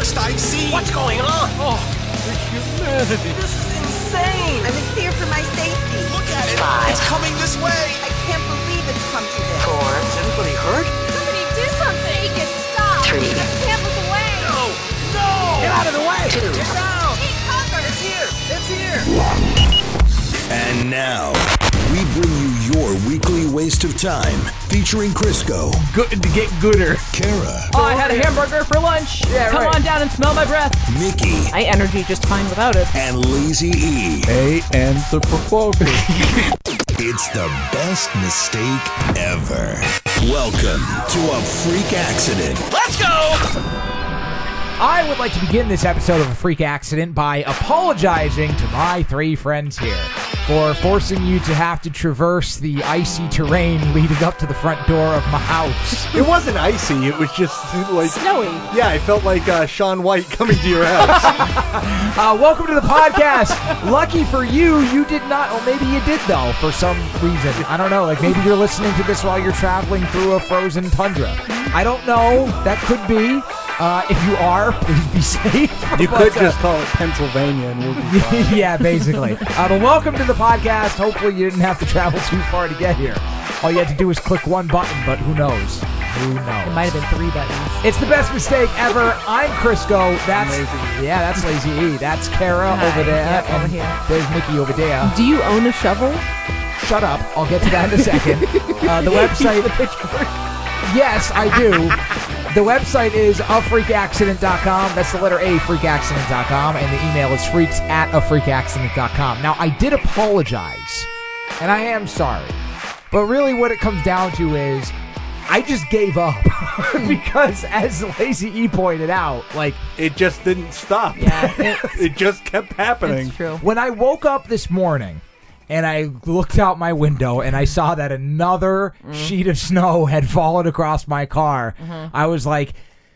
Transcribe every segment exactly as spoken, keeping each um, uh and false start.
worst I've seen. What's going on? Oh, the humanity. This is insane. I'm in fear for my safety. Look at it. Five. It's coming this way. I can't believe it's come to this. Four. Is anybody hurt? Somebody do something. Make it stop. Three. Can't look away. No. No. Get out of the way. Two. Get down. Take cover. It's here. It's here. And now, we bring you your weekly waste of time, featuring Crisco, Good to get gooder. Kara, Oh, I had a hamburger for lunch. Yeah, Come right. on down and smell my breath. Mickey, My energy just fine without it. and Lazy E. Hey, anthropophobic. It's the best mistake ever. Welcome to a freak accident. Let's go. I would like to begin this episode of A Freak Accident by apologizing to my three friends here for forcing you to have to traverse the icy terrain leading up to the front door of my house. It wasn't icy. It was just like Snowy. Yeah, I felt like uh, Sean White coming to your house. Uh, welcome to the podcast. Lucky for you, you did not, or maybe you did though, for some reason. I don't know, like maybe you're listening to this while you're traveling through a frozen tundra. I don't know, that could be. Uh, if you are, please be safe. You But, could uh, just call it Pennsylvania and we'll be fine. yeah, basically. Uh, but welcome to the podcast. Hopefully you didn't have to travel too far to get here. All you had to do was click one button, but who knows? Who knows? It might have been three buttons. It's the best mistake ever. I'm Crisco. That's Lazy. yeah, that's Lazy E. That's Kara Hi. over there. Yep, over and here. There's Mickey over there. Do you own a shovel? Shut up. I'll get to that in a second. Uh, the website. Yes, I do. The website is a freak accident dot com. That's the letter A, freak accident dot com. And the email is freaks at a freak accident dot com. Now, I did apologize, and I am sorry. But really what it comes down to is I just gave up. Because, as Lazy E pointed out, like, It just didn't stop. Yeah, it- It just kept happening. It's true. when I woke up this morning and I looked out my window and I saw that another Mm-hmm. sheet of snow had fallen across my car, Mm-hmm. I was like,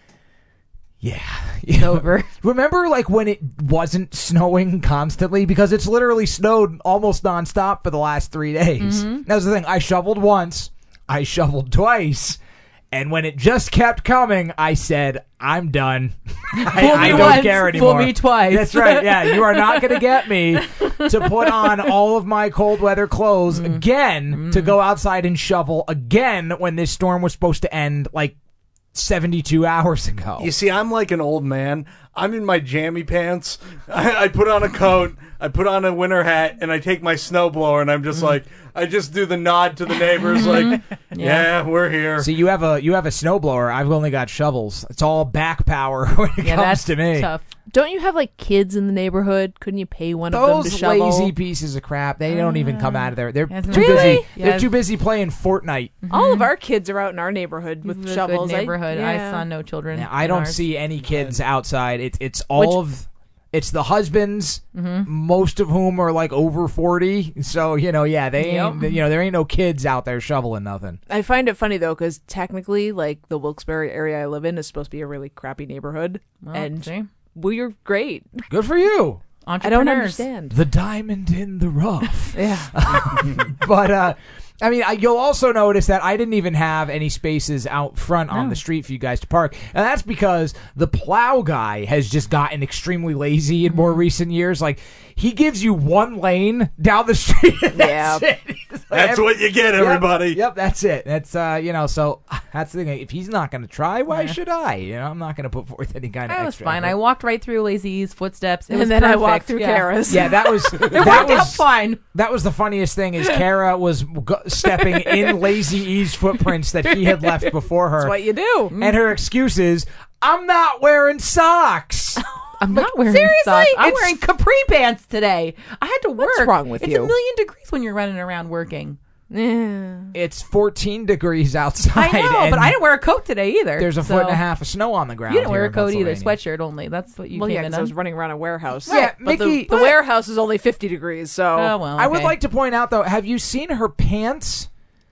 yeah. It's over. Remember, like, when it wasn't snowing constantly? Because it's literally snowed almost nonstop for the last three days. Mm-hmm. That was the thing. I shoveled once. I shoveled twice. And when it just kept coming, I said, I'm done. I, Fool I me don't once, care fool anymore. me twice. That's right. Yeah, you are not going to get me to put on all of my cold weather clothes Mm. again to go outside and shovel again when this storm was supposed to end like seventy-two hours ago. You see, I'm like an old man. I'm in my jammy pants. I, I put on a coat. I put on a winter hat, and I take my snowblower, and I'm just like, I just do the nod to the neighbors, like, yeah, we're here. See, you have a you have a snowblower. I've only got shovels. It's all back power when it Yeah, comes that's to me. tough. Don't you have like kids in the neighborhood? Couldn't you pay one of them to Those shovel? lazy pieces of crap, they don't even come out of there. They're Yes, too really? busy. They're Yes. too busy playing Fortnite. All of our kids are out in our neighborhood with This is shovels. a I- good neighborhood. I, yeah. saw no children. Yeah, I in don't ours. see any kids outside. It, it's all Which- of it's the husbands, Mm-hmm. most of whom are like over forty. So you know, yeah, they Yep. ain't, you know there ain't no kids out there shoveling nothing. I find it funny though, because technically, like the Wilkes-Barre area I live in is supposed to be a really crappy neighborhood, Well, and see? we're great. Good for you. I don't Entrepreneurs. understand. The diamond in the rough. Yeah, But uh I mean, I, you'll also notice that I didn't even have any spaces out front on the street for you guys to park. And that's because the plow guy has just gotten extremely lazy in more recent years. Like, he gives you one lane down the street. And that's Yeah. it. He's like, That's every- what you get, Yep, everybody. Yep, that's it. That's, uh, you know, so that's the thing. If he's not going to try, why should I? You know, I'm not going to put forth any kind of That was extra fine. effort. I walked right through Lazy's footsteps. It and was then I perfect. walked through yeah. Kara's. Yeah, that was It that worked out was fine. That was the funniest thing is Kara was go- stepping in Lazy E's footprints that he had left before her. That's what you do. And her excuse is, I'm not wearing socks. I'm not wearing seriously? socks. I'm It's- wearing capri pants today. I had to work. What's wrong with it's you? a million degrees when you're running around working. Yeah. It's fourteen degrees outside. I know, and but I didn't wear a coat today either. There's a so- foot and a half of snow on the ground. You didn't wear here a in coat either. Pennsylvania. Sweatshirt only. That's what you Well, came yeah, in because I on. was running around a warehouse. Yeah, but the, Mickey- the warehouse is only fifty degrees, so Oh well. I would okay. like to point out, though, have you seen her pants?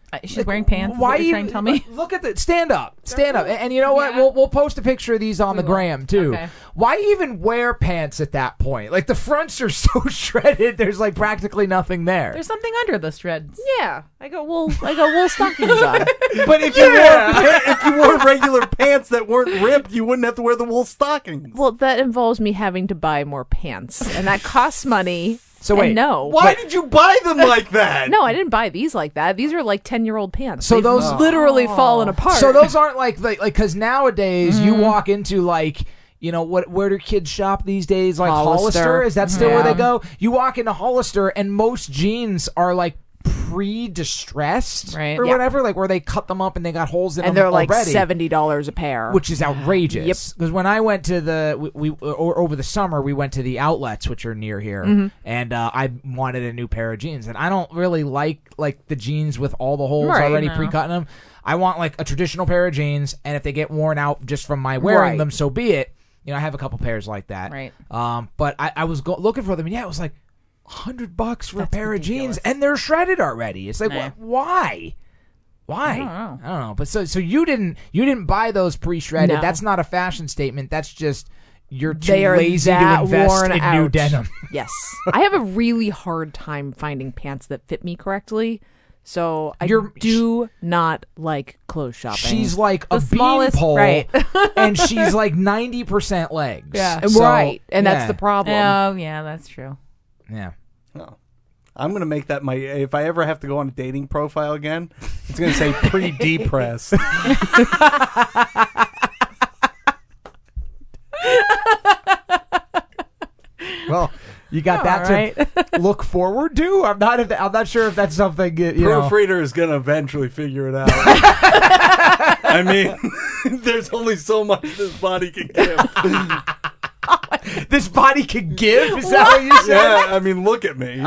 Uh, She's wearing pants. Why are you trying to tell me? Look at the stand up, stand up, and, and you know what? Yeah. We'll we'll post a picture of these on We the will. gram too. Okay. Why even wear pants at that point? Like the fronts are so shredded, there's like practically nothing there. There's something under the shreds. Yeah, I got wool. I got wool stockings on. But if you wore if you wore regular pants that weren't ripped, you wouldn't have to wear the wool stockings. Well, that involves me having to buy more pants, and that costs money. So and wait, no. Why did you buy them like that? No, I didn't buy these like that. These are like ten-year-old pants. So They've those- literally fallen apart. So those aren't like like like because nowadays you walk into like. You know what? Where do kids shop these days? Like Hollister, Hollister. is that still Yeah. where they go? You walk into Hollister, and most jeans are like pre-distressed, Right. or Yeah. whatever. Like where they cut them up and they got holes in and them they're like already, seventy dollars a pair. which is outrageous. Yep. Because when I went to the we, we or over the summer, we went to the outlets, which are near here, Mm-hmm. and uh, I wanted a new pair of jeans, and I don't really like like the jeans with all the holes Right, already no. pre-cut in them. I want like a traditional pair of jeans, and if they get worn out just from my wearing Right. them, so be it. You know, I have a couple pairs like that. Right. Um, but I, I was go- looking for them, and yeah, it was like a hundred bucks for That's a pair ridiculous. of jeans, and they're shredded already. It's like, Nah. wh- why? Why? I don't know. I don't know. But so, so you didn't, you didn't buy those pre-shredded. No. That's not a fashion statement. That's just you're too they are lazy to that invest worn in out. new denim. Yes, I have a really hard time finding pants that fit me correctly. So I You're- do not like clothes shopping. She's like a The smallest- beanpole, right. and she's like ninety percent legs. Yeah. So, right, and yeah. that's the problem. Oh, yeah, that's true. Yeah. No. I'm gonna make that my. If I ever have to go on a dating profile again, it's gonna say pre-depressed. Well, you got that All right. to look forward to. I'm not. If, I'm not sure if that's something. You know. Proofreader is gonna eventually figure it out. I mean, there's only so much this body can give. This body can give. Is that what you said? Yeah, I mean, look at me.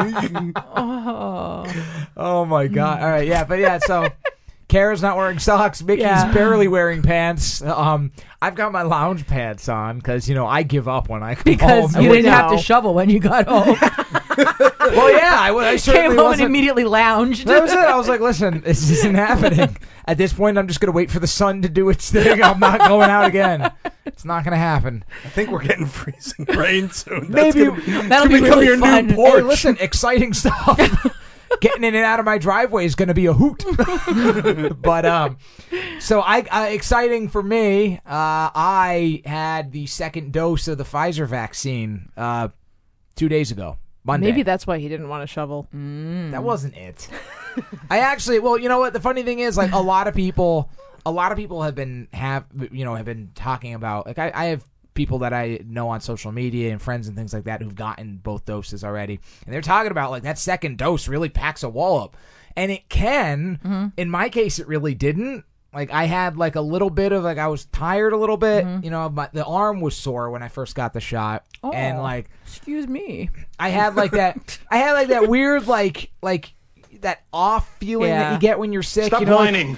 Oh my god! All right, yeah, but yeah. So, Kara's not wearing socks. Mickey's Yeah. barely wearing pants. Um, I've got my lounge pants on because you know I give up when I come Because home. you we didn't have to know. shovel when you got home. Well, yeah, I, I certainly Came home and wasn't. immediately lounged. That was it. I was like, listen, this isn't happening. At this point, I'm just going to wait for the sun to do its thing. I'm not going out again. It's not going to happen. I think we're getting freezing rain soon. That's Maybe gonna, That'll it's be gonna become really your fun. new porch. Hey, listen, exciting stuff. Getting in and out of my driveway is going to be a hoot. But um, so I uh, exciting for me. Uh, I had the second dose of the Pfizer vaccine uh, two days ago, Monday. Maybe that's why he didn't want to shovel. That wasn't it. I actually, well, you know what? The funny thing is, like, a lot of people, a lot of people have been have you know have been talking about. Like, I, I have people that I know on social media and friends and things like that who've gotten both doses already, and they're talking about like that second dose really packs a wallop, and it can. Mm-hmm. In my case, it really didn't. Like, I had like a little bit of like I was tired a little bit. Mm-hmm. You know, my, the arm was sore when I first got the shot, and Oh. like. Excuse me. I had like that. I had like that weird, like, like that off feeling that Yeah. you get when you're sick. Stop you know, whining.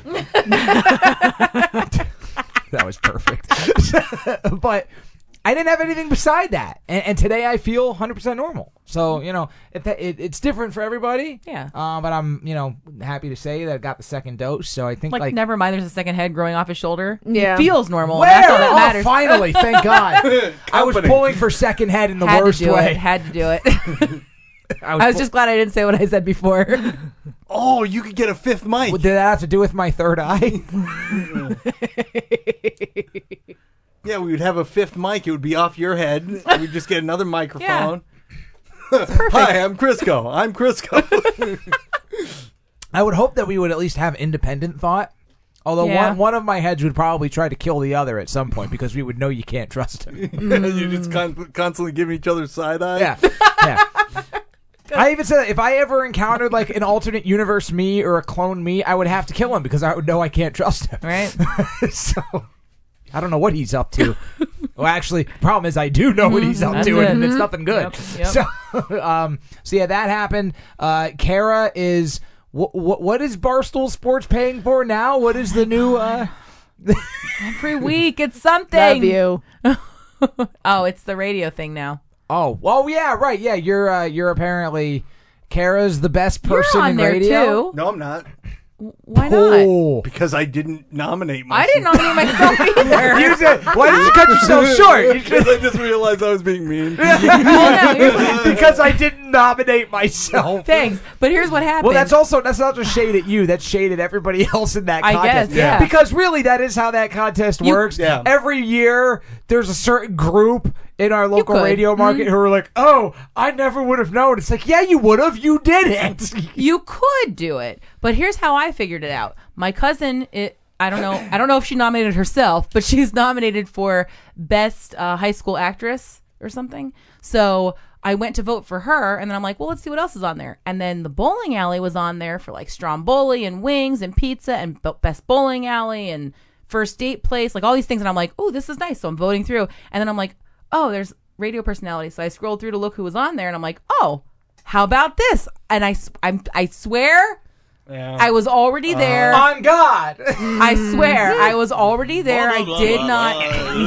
that was perfect. But I didn't have anything beside that, and, and today I feel one hundred percent normal. So you know, it, it, it's different for everybody. Yeah. Uh, but I'm you know happy to say that I got the second dose. So I think Like, like, never mind, there's a second head growing off his shoulder. Yeah. It feels normal. where? And that's all that Oh, matters. finally, thank God. I was Company. pulling for second head in the Had worst to do way. it. Had to do it. I I was pull- just glad I didn't say what I said before. Oh, you could get a fifth mic. What did that have to do with my third eye? Yeah, we would have a fifth mic. It would be off your head. We'd just get another microphone. Hi, I'm Crisco. I'm Crisco. I would hope that we would at least have independent thought. Although Yeah. one, one of my heads would probably try to kill the other at some point because we would know you can't trust him. You just con- constantly giving each other side eye. Yeah, yeah. I even said that if I ever encountered like an alternate universe me or a clone me, I would have to kill him because I would know I can't trust him. Right? So I don't know what he's up to. Well, actually, problem is I do know what he's up That's to, it. and it's nothing good. Yep, yep. So, um, so yeah, that happened. Uh, Kara is what? What what is Barstool Sports paying for now? What is the new? Uh, Every week it's something. Love you. Oh, it's the radio thing now. oh, oh yeah, right. Yeah, you're uh, you're apparently Kara's the best person You're on in there radio. too. No, I'm not. Why not? Oh. Because I didn't nominate myself. I didn't nominate myself either. You said, why did you cut yourself short? Because I just realized I was being mean. Well, no, here's- Because I didn't nominate myself. Thanks. But here's what happened. Well, that's also that's not just shade at you. That's shade at everybody else in that I contest. guess, yeah. Because really, that is how that contest You- works. Yeah. Every year, there's a certain group in our local could. radio market who are like, "Oh, I never would have known." It's like, yeah, you would have. You didn't. You could do it, but here's how I figured it out. My cousin, it, I don't know, I don't know if she nominated herself, but she's nominated for best uh, high school actress or something. So I went to vote for her, and then I'm like, well, let's see what else is on there. And then the bowling alley was on there for like Stromboli and wings and pizza and b- best bowling alley and first date place, like all these things. And I'm like, oh, this is nice. So I'm voting through, and then I'm like, oh, there's radio personality. So I scrolled through to look who was on there, and I'm like, oh, how about this? And I, s- I'm, I swear, Yeah. I was already there. On God. I swear, I was already there. I did not,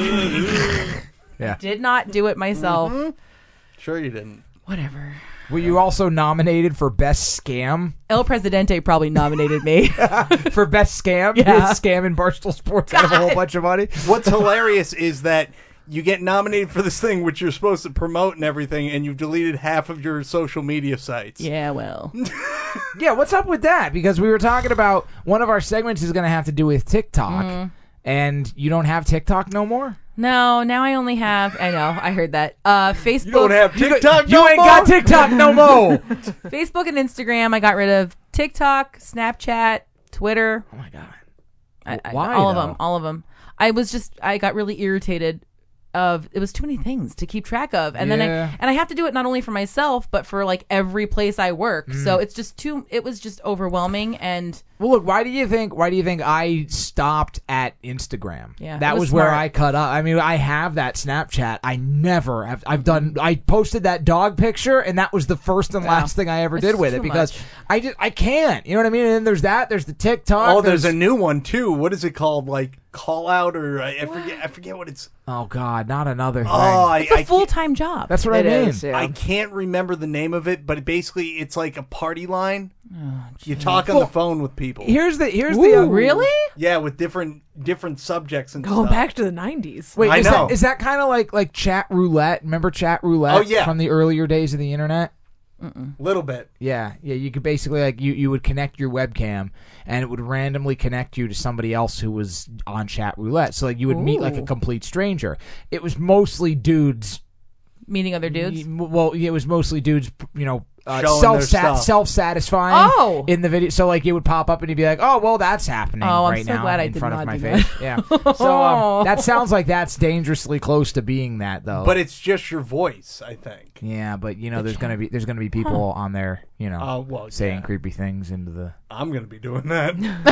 Yeah. did not do it myself. Sure you didn't. Whatever. Were you also nominated for best scam? El Presidente probably nominated me. For best scam? Yeah. Scam in Barstool Sports. I have a whole bunch of money. What's hilarious is that you get nominated for this thing which you're supposed to promote and everything, and you've deleted half of your social media sites. Yeah, well. Yeah, what's up with that? Because we were talking about one of our segments is going to have to do with TikTok, Mm-hmm. and you don't have TikTok no more? No, now I only have, I know, I heard that. Uh, Facebook. You don't have TikTok You no ain't more? got TikTok no more. Facebook and Instagram. I got rid of TikTok, Snapchat, Twitter. Oh, my God. I, I, Why, all though? of them. All of them. I was just, I got really irritated of, it was too many things to keep track of. And then Yeah. I, and I have to do it not only for myself, but for like every place I work. Mm. So it's just too, it was just overwhelming. And Well, look, why do you think why do you think I stopped at Instagram? Yeah, that it was was, where smart. I cut up. I mean, I have that Snapchat. I never have. I've done. I posted that dog picture, and that was the first and last thing I ever It's did with too it because much. I just I can't. You know what I mean? And then there's that. There's the TikTok. Oh, there's a new one too. What is it called? Like call out or I, I forget. I forget what it's. Oh God, not another thing. Oh, I, it's a I full can't- time job. That's what It I mean. is, yeah. I can't remember the name of it, but basically it's like a party line. Oh, You talk on the phone with people. Here's the here's Ooh, the uh, really? Yeah, with different different subjects and Going stuff. back to the nineties. Wait, I is know. that is that kind of like like chat roulette? Remember chat roulette? Oh, yeah. from the earlier days of the internet. Little bit. Yeah, yeah. You could basically like you, you would connect your webcam, and it would randomly connect you to somebody else who was on chat roulette. So like you would meet like a Ooh. complete stranger. It was mostly dudes. Meeting other dudes. Well, it was mostly dudes. You know, uh, Showing self their stuff. self satisfying. Oh. in the video. So like it would pop up, and you'd be like, "Oh, well, that's happening Oh, I'm right so now glad I in did front of not my do face." that. Yeah. So um, that sounds like that's dangerously close to being that, though. But it's just your voice, I think. yeah, but you know, there's gonna be there's gonna be people on there, you know, Oh, well, saying yeah. creepy things into the. I'm going to be doing that.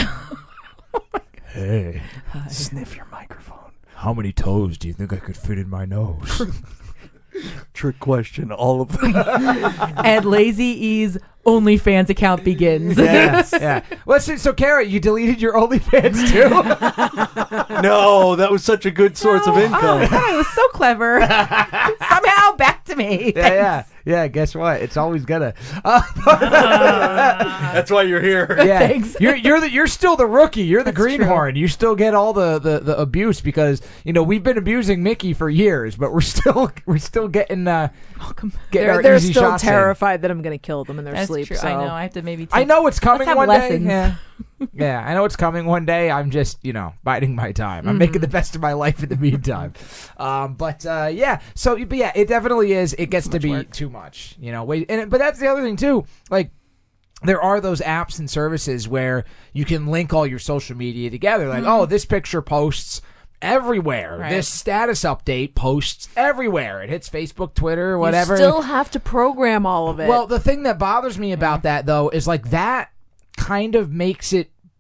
Hey, Sniff your microphone. how many toes do you think I could fit in my nose? Trick question. All of them. And Lazy E's OnlyFans account begins. yeah, yeah. Well, so, so Kara, you deleted your OnlyFans too? No, that was such a good source of Oh, income. I thought it was so clever. Somehow back to me. yeah, yeah, yeah. Guess what? It's always gonna. Uh, That's why you're here. yeah, Thanks. you're you're the, you're still the rookie. You're the That's greenhorn. You still get all the, the, the abuse because you know we've been abusing Mickey for years, but we're still we're still getting uh getting They're, our they're easy still shots in. terrified that I'm going to kill them in their That's sleep. true. So. I know. I have to maybe. Take, I know it's coming Let's have one lessons. day. Yeah. yeah, I know it's coming one day. I'm just, you know, biding my time. I'm making the best of my life in the meantime. um, but uh, yeah, so but yeah, it definitely is. It gets to be work. too much, you know. Wait, and but that's the other thing too. Like, there are those apps and services where you can link all your social media together. Like, oh, this picture posts everywhere. Right. This status update posts everywhere. It hits Facebook, Twitter, whatever. You still have to program all of it. Well, the thing that bothers me about that though is like that kind of makes it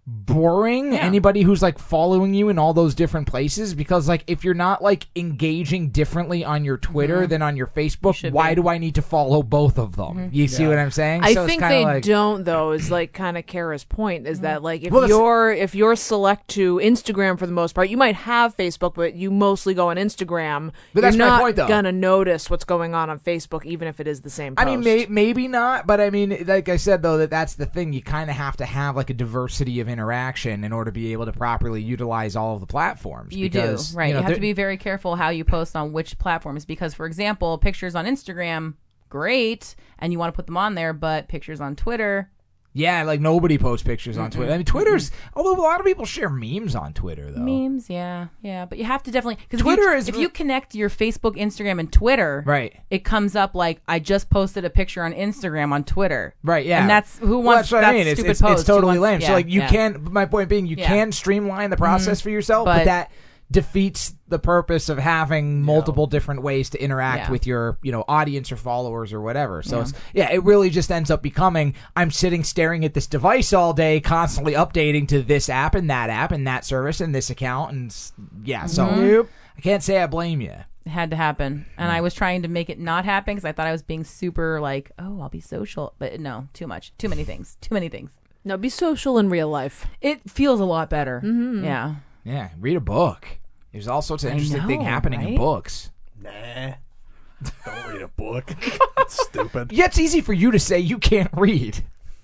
boring, Yeah. anybody who's like following you in all those different places, because like if you're not like engaging differently on your Twitter Mhm. than on your Facebook, should why be. do I need to follow both of them? You see Yeah. what I'm saying? I So it's think kinda they like, don't though. Is like kind of Kara's point is that like if Well, that's- you're if you're select to Instagram for the most part, you might have Facebook, but you mostly go on Instagram. But that's you're my not point, though. gonna notice what's going on on Facebook, even if it is the same. I Post. mean, may, maybe not, but I mean, like I said, though, that that's the thing. You kind of have to have like a diversity of interaction in order to be able to properly utilize all of the platforms. You because, do, right. You, know, have there- to be very careful how you post on which platforms because, for example, pictures on Instagram, great, and you want to put them on there, but pictures on Twitter, Yeah, like nobody posts pictures on Twitter. I mean, Twitter's, although a lot of people share memes on Twitter, though. memes, yeah, yeah. But you have to definitely, because Twitter if you, is- if you connect your Facebook, Instagram, and Twitter, Right. it comes up like, I just posted a picture on Instagram on Twitter. Right, yeah. And that's, who Well, wants, that's what that's I mean. It's, stupid it's, post. it's Who totally wants- lame. yeah, so, like, you yeah. can, my point being, you Yeah. can streamline the process for yourself, but, But- that defeats the purpose of having multiple different ways to interact Yeah. with your, you know, audience or followers or whatever. So, it's, yeah, it really just ends up becoming, I'm sitting staring at this device all day, constantly updating to this app and that app and that service and this account. And, s- yeah, so Mm-hmm. I can't say I blame you. It had to happen. And I was trying to make it not happen because I thought I was being super like, oh, I'll be social. But no, too much. Too many things. Too many things. no, be social in real life. It feels a lot better. Mm-hmm. Yeah. Yeah, read a book. There's all sorts of I interesting know, things happening in right? books. Nah. Don't read a book. That's stupid. Yeah, it's easy for you to say you can't read.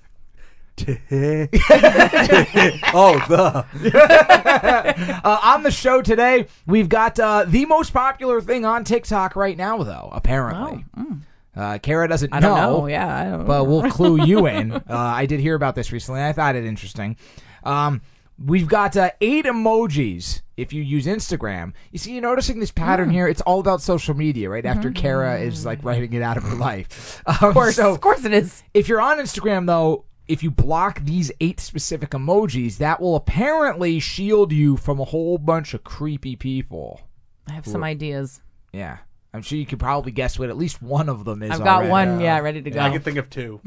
Oh, the. Uh, on the show today, we've got uh, the most popular thing on TikTok right now, though, apparently. Uh, Kara doesn't Oh, mm. I don't know, know. Yeah. I don't but we'll clue you in. Uh, I did hear about this recently. I thought it interesting. Um, we've got uh, eight emojis if you use Instagram. You see, you're noticing this pattern Mm. here. It's all about social media, right? After Kara is like writing it out of her life. Um, Of course, so of course it is. if you're on Instagram, though, if you block these eight specific emojis, that will apparently shield you from a whole bunch of creepy people. I have some ideas. Yeah. I'm sure you could probably guess what at least one of them is I've got already. one, yeah, ready to go. I can think of two.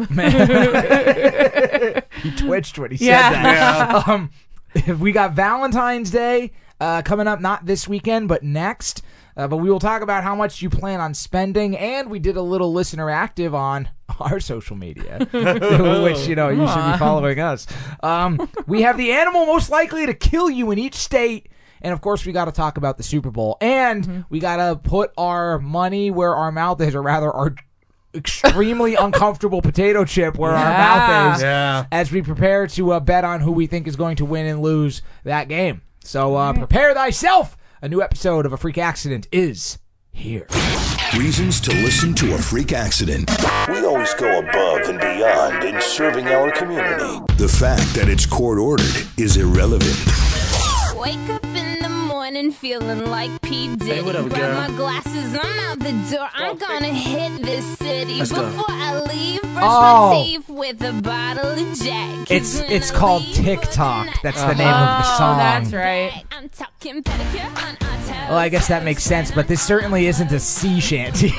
He twitched when he said Yeah. that. Um, we got Valentine's Day uh, coming up, not this weekend, but next. Uh, but we will talk about how much you plan on spending, and we did a little listener active on our social media, which, you know, you should be following us. Um, we have the animal most likely to kill you in each state. And, of course, we got to talk about the Super Bowl. And Mm-hmm. we got to put our money where our mouth is, or rather our extremely uncomfortable potato chip where our Yeah. mouth is, Yeah. as we prepare to uh, bet on who we think is going to win and lose that game. So uh, prepare thyself. A new episode of A Freak Accident is here. Reasons to listen to A Freak Accident. We always go above and beyond in serving our community. The fact that it's court ordered is irrelevant. Wake up in the morning feeling like P. Diddy. Hey, what up, Grab girl? my glasses, I'm out the door. I'm gonna hit this city. Let's go. Before I leave, brush Oh. my teeth with a bottle of Jack. 'Cause It's when it's I called leave TikTok. tonight, That's the name of the Oh, song. that's right. I'm talking pedicure on our toes. Well, I guess that makes sense, but this certainly isn't a sea shanty.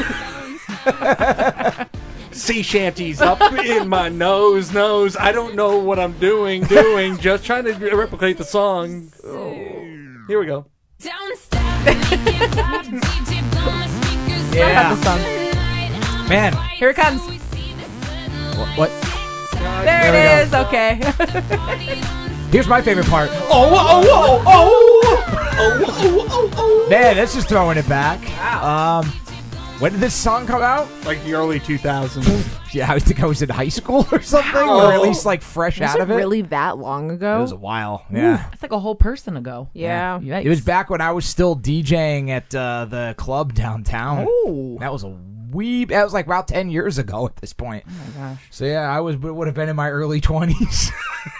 Sea shanties up in my nose, nose. I don't know what I'm doing, doing. Just trying to replicate the song. Oh. Here we go. Don't stop, make it pop, D J blow my speakers Yeah. up the song. tonight. I'm Man. white, Here it comes. so we see the sunlight. What? There There we it is. Okay. Here's my favorite part. Oh, oh, oh, oh, oh, oh, oh, oh. Man, that's just throwing it back. Um, when did this song come out? Like the early two thousands. Yeah, I think I was in high school or something, Wow. or at least like fresh Was out it of it. really that long ago? It was a while. Yeah. That's like a whole person ago. yeah. Yikes. It was back when I was still DJing at uh, the club downtown. Oh. That was a wee. That was like about ten years ago at this point. Oh my gosh. So yeah, I was would have been in my early twenties.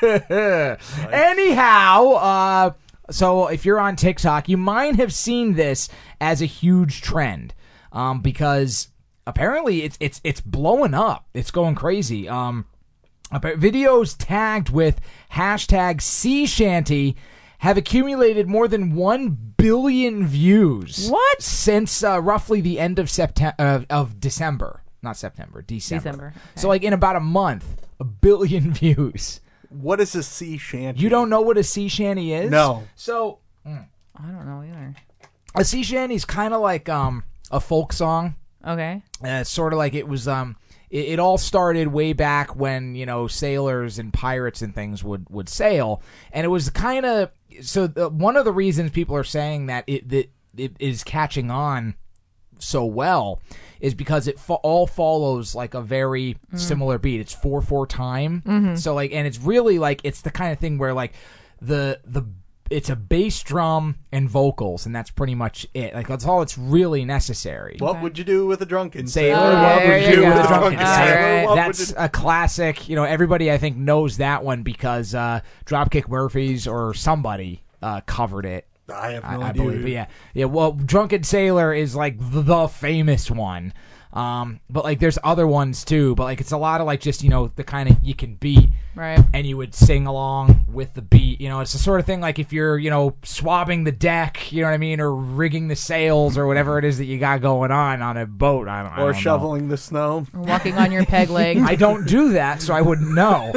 Anyhow, uh, so if you're on TikTok, you might have seen this as a huge trend, um, because apparently it's it's it's blowing up. It's going crazy. Um, appa- videos tagged with hashtag sea shanty have accumulated more than one billion views. What? Since uh, roughly the end of September uh, of December, not September, December. December, okay. So like in about a month, a billion views. What is a sea shanty? You don't know what a sea shanty is? No. So I don't know either. a sea shanty is kind of like um a folk song. Okay. Uh, it's sort of like it was. Um, it, it all started way back when you know sailors and pirates and things would, would sail, and it was kind of so. The, one of the reasons people are saying that it that it is catching on so well is because it fo- all follows like a very mm. similar beat. It's four four time, Mm-hmm. so like, and it's really like it's the kind of thing where like the the. It's a bass drum and vocals, and that's pretty much it. Like that's all that's really necessary. What would you do with a drunken Sailor? sailor? Oh, What there would you you do go. with a drunken All sailor? right. What That's would you... a classic. You know, everybody I think knows that one because uh, Dropkick Murphys or somebody uh, covered it. I have no I, I idea. believe, but yeah, yeah. Well, Drunken Sailor is like the, the famous one, um, but like there's other ones too. But like it's a lot of like just you know the kind of you can beat, right? And you would sing along with the beat. You know, it's the sort of thing like if you're you know swabbing the deck, you know what I mean, or rigging the sails or whatever it is that you got going on on a boat. I don't, I or don't shoveling know. the snow, or walking on your peg leg. I don't do that, so I wouldn't know.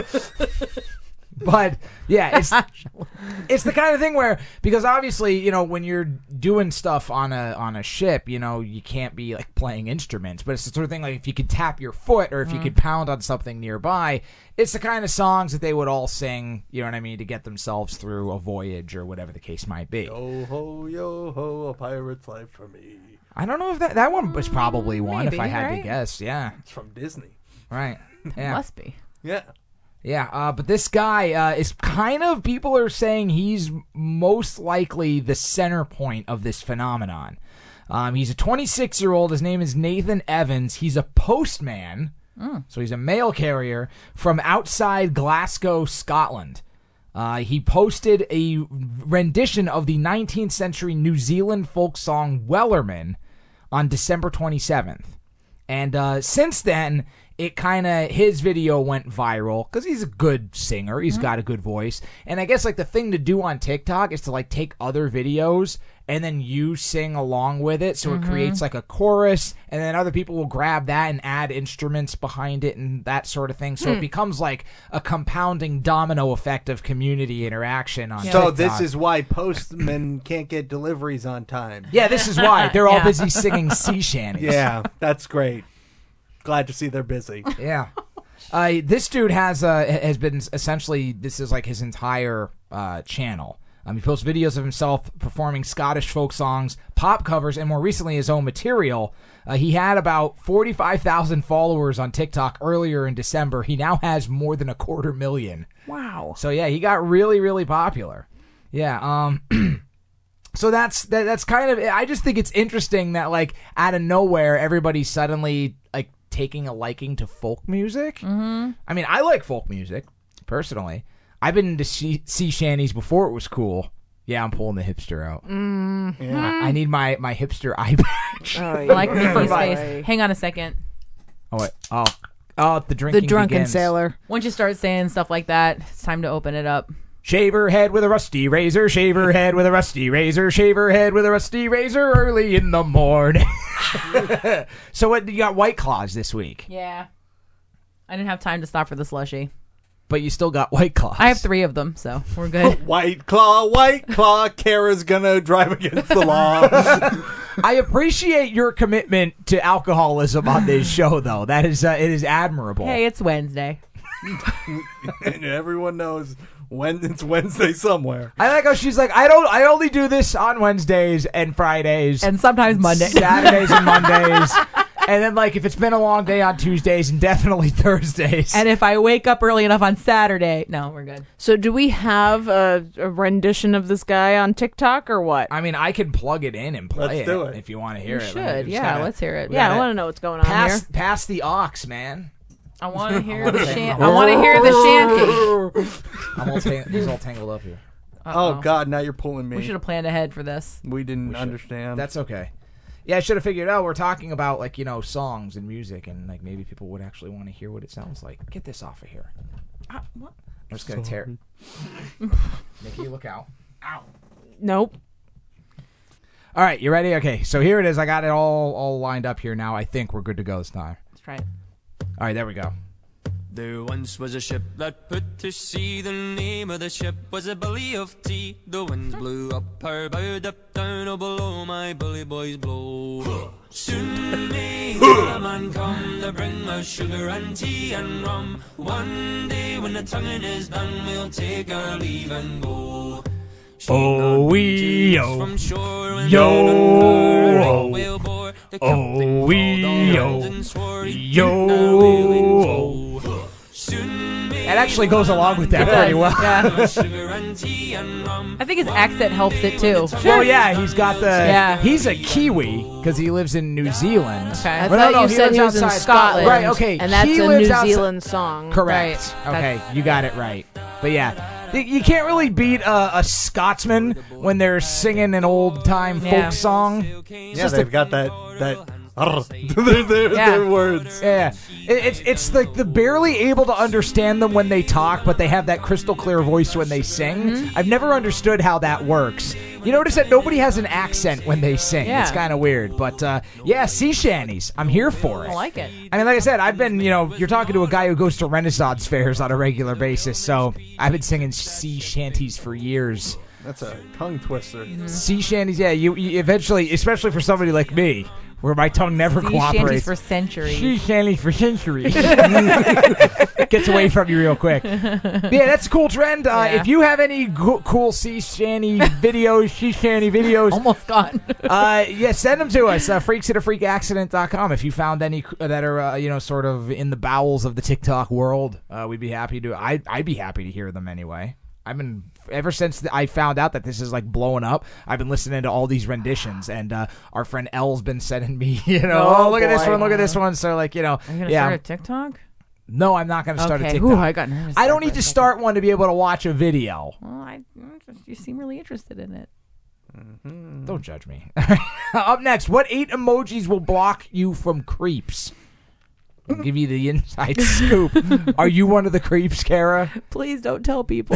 But yeah, it's it's the kind of thing where because obviously you know when you're doing stuff on a on a ship, you know you can't be like playing instruments. But it's the sort of thing like if you could tap your foot or if mm. you could pound on something nearby, it's the kind of songs that they would all sing. You know what I mean to get themselves through a voyage or whatever the case might be. Yo ho yo ho, a pirate's life for me. I don't know if that that one was probably one Maybe, if I had right? to guess. Yeah, It's from Disney. right. Yeah. Must be. Yeah. Yeah, uh, but this guy uh, is kind of, people are saying he's most likely the center point of this phenomenon. Um, he's a twenty-six-year-old. His name is Nathan Evans. He's a postman, mm. so he's a mail carrier from outside Glasgow, Scotland. Uh, he posted a rendition of the nineteenth century New Zealand folk song Wellerman on December twenty-seventh. And uh, since then, it kind of, his video went viral because he's a good singer. He's mm-hmm. got a good voice. And I guess like the thing to do on TikTok is to like take other videos and then you sing along with it. So mm-hmm. it creates like a chorus and then other people will grab that and add instruments behind it and that sort of thing. So hmm. it becomes like a compounding domino effect of community interaction on so TikTok. So this is why postmen can't get deliveries on time. Yeah, this is why. They're all Yeah. busy singing sea shanties. Yeah, that's great. Glad to see they're busy. Yeah. Uh, this dude has uh, has been essentially, this is like his entire uh, channel. Um, he posts videos of himself performing Scottish folk songs, pop covers, and more recently his own material. Uh, he had about forty-five thousand followers on TikTok earlier in December. He now has more than a quarter million. Wow. So yeah, he got really, really popular. Yeah. Um. So that's that, that's kind of, I just think it's interesting that like out of nowhere everybody's suddenly like taking a liking to folk music. Mm-hmm. I mean, I like folk music personally. I've been into sea, sea shanties before it was cool. Yeah, I'm pulling the hipster out. Mm-hmm. Yeah. I, I need my, my hipster eye patch. Oh, I like Mickey's Bye. face. Hang on a second. Oh wait. Oh. Oh, the drinking The drunken begins. sailor. Once you start saying stuff like that, it's time to open it up. Shave her head with a rusty razor, shave her head with a rusty razor, shave her head with a rusty razor early in the morning. So what, you got White Claws this week, Yeah. I didn't have time to stop for the slushy. but you still got White Claws. I have three of them, so we're good. White Claw, White Claw, Kara's gonna drive against the law. I appreciate your commitment to alcoholism on this show, though. That is, uh, it is admirable. Hey, it's Wednesday. And everyone knows when it's Wednesday somewhere. I like how she's like, I don't, I only do this on Wednesdays and Fridays And sometimes Monday. Saturdays and Mondays. And then, like, if it's been a long day on Tuesdays and definitely Thursdays. And if I wake up early enough on Saturday, no, we're good. So do we have a, a rendition of this guy on TikTok or what? I mean, I can plug it in and play Let's it, do it. if you want to hear We it. should, Like, we just yeah, gotta- let's hear it. we Yeah, I gotta want to know what's going on Pass, here. pass the aux, man. I want to hear the shan- I want to hear the shanty. I'm all tang- he's all tangled up here. Oh, Uh-oh. God, now you're pulling me. We should have planned ahead for this. We didn't We should. understand. That's okay. Yeah, I should have figured out we're talking about, like, you know, songs and music, and, like, maybe people would actually want to hear what it sounds like. Get this off of here. Ah, what? I'm just going to tear it. Nikki, look out. Ow. Nope. All right, you ready? Okay, so here it is. I got it all, all lined up here now. I think we're good to go this time. Let's try it. All right, there we go. There once was a ship that put to sea. The name of the ship was a Billy of Tea. The winds blew up her bow, up down, oh below my bully boys blow. Soon may the man come to bring us sugar and tea and rum. One day when the tonguing is done, we'll take our leave and go. Oh, we, oh, from shore and yo, oh, oh, we, yo, yo. That actually goes along with that It pretty does, well. yeah. I think his accent helps it too. Well, yeah, he's got the. Yeah. He's a Kiwi because he lives in New Zealand. Okay. I Well, thought no, no, you said lives he was in outside Scotland. Right, okay. And that's he a lives New outside- Zealand song. Correct. Right. Okay, you got it right. But yeah, y- you can't really beat a, a Scotsman when they're singing an old time Yeah. folk song. Yeah, they've got that that their, their, Yeah. their words. Yeah, it, it's it's like the barely able to understand them when they talk, but they have that crystal clear voice when they sing. Mm-hmm. I've never understood how that works. You notice that nobody has an accent when they sing. Yeah. It's kind of weird, but uh, yeah, sea shanties. I'm here for it. I like it. I mean, like I said, I've been, you know, you're talking to a guy who goes to Renaissance fairs on a regular basis, so I've been singing sea shanties for years. That's a tongue twister. Sea shanties, yeah, you, you eventually, especially for somebody like me, where my tongue never Sea cooperates. shanties for centuries. Sea shanties for centuries. Gets away from you real quick. Yeah, that's a cool trend. Uh, Yeah. If you have any go- cool sea shanty videos, sea shanty videos, Almost gone. uh, yeah, send them to us. Uh, freaks at a freak accident dot com. If you found any that are, uh, you know, sort of in the bowels of the TikTok world, uh, we'd be happy to. I, I'd be happy to hear them anyway. I've been ever since I found out that this is like blowing up. I've been listening to all these renditions, and uh, our friend Elle's been sending me, you know, Oh, oh, look at this boy. one, look at this one. So like, you know, Are you gonna yeah. start a TikTok? No, I'm not going to start Okay. a TikTok. Ooh, I got nervous I there don't for need a to second. start one to be able to watch a video. Well, I you seem really interested in it. Don't judge me. Up next, what eight emojis will block you from creeps? I'll give you the inside scoop. Are you one of the creeps, Kara? Please don't tell people.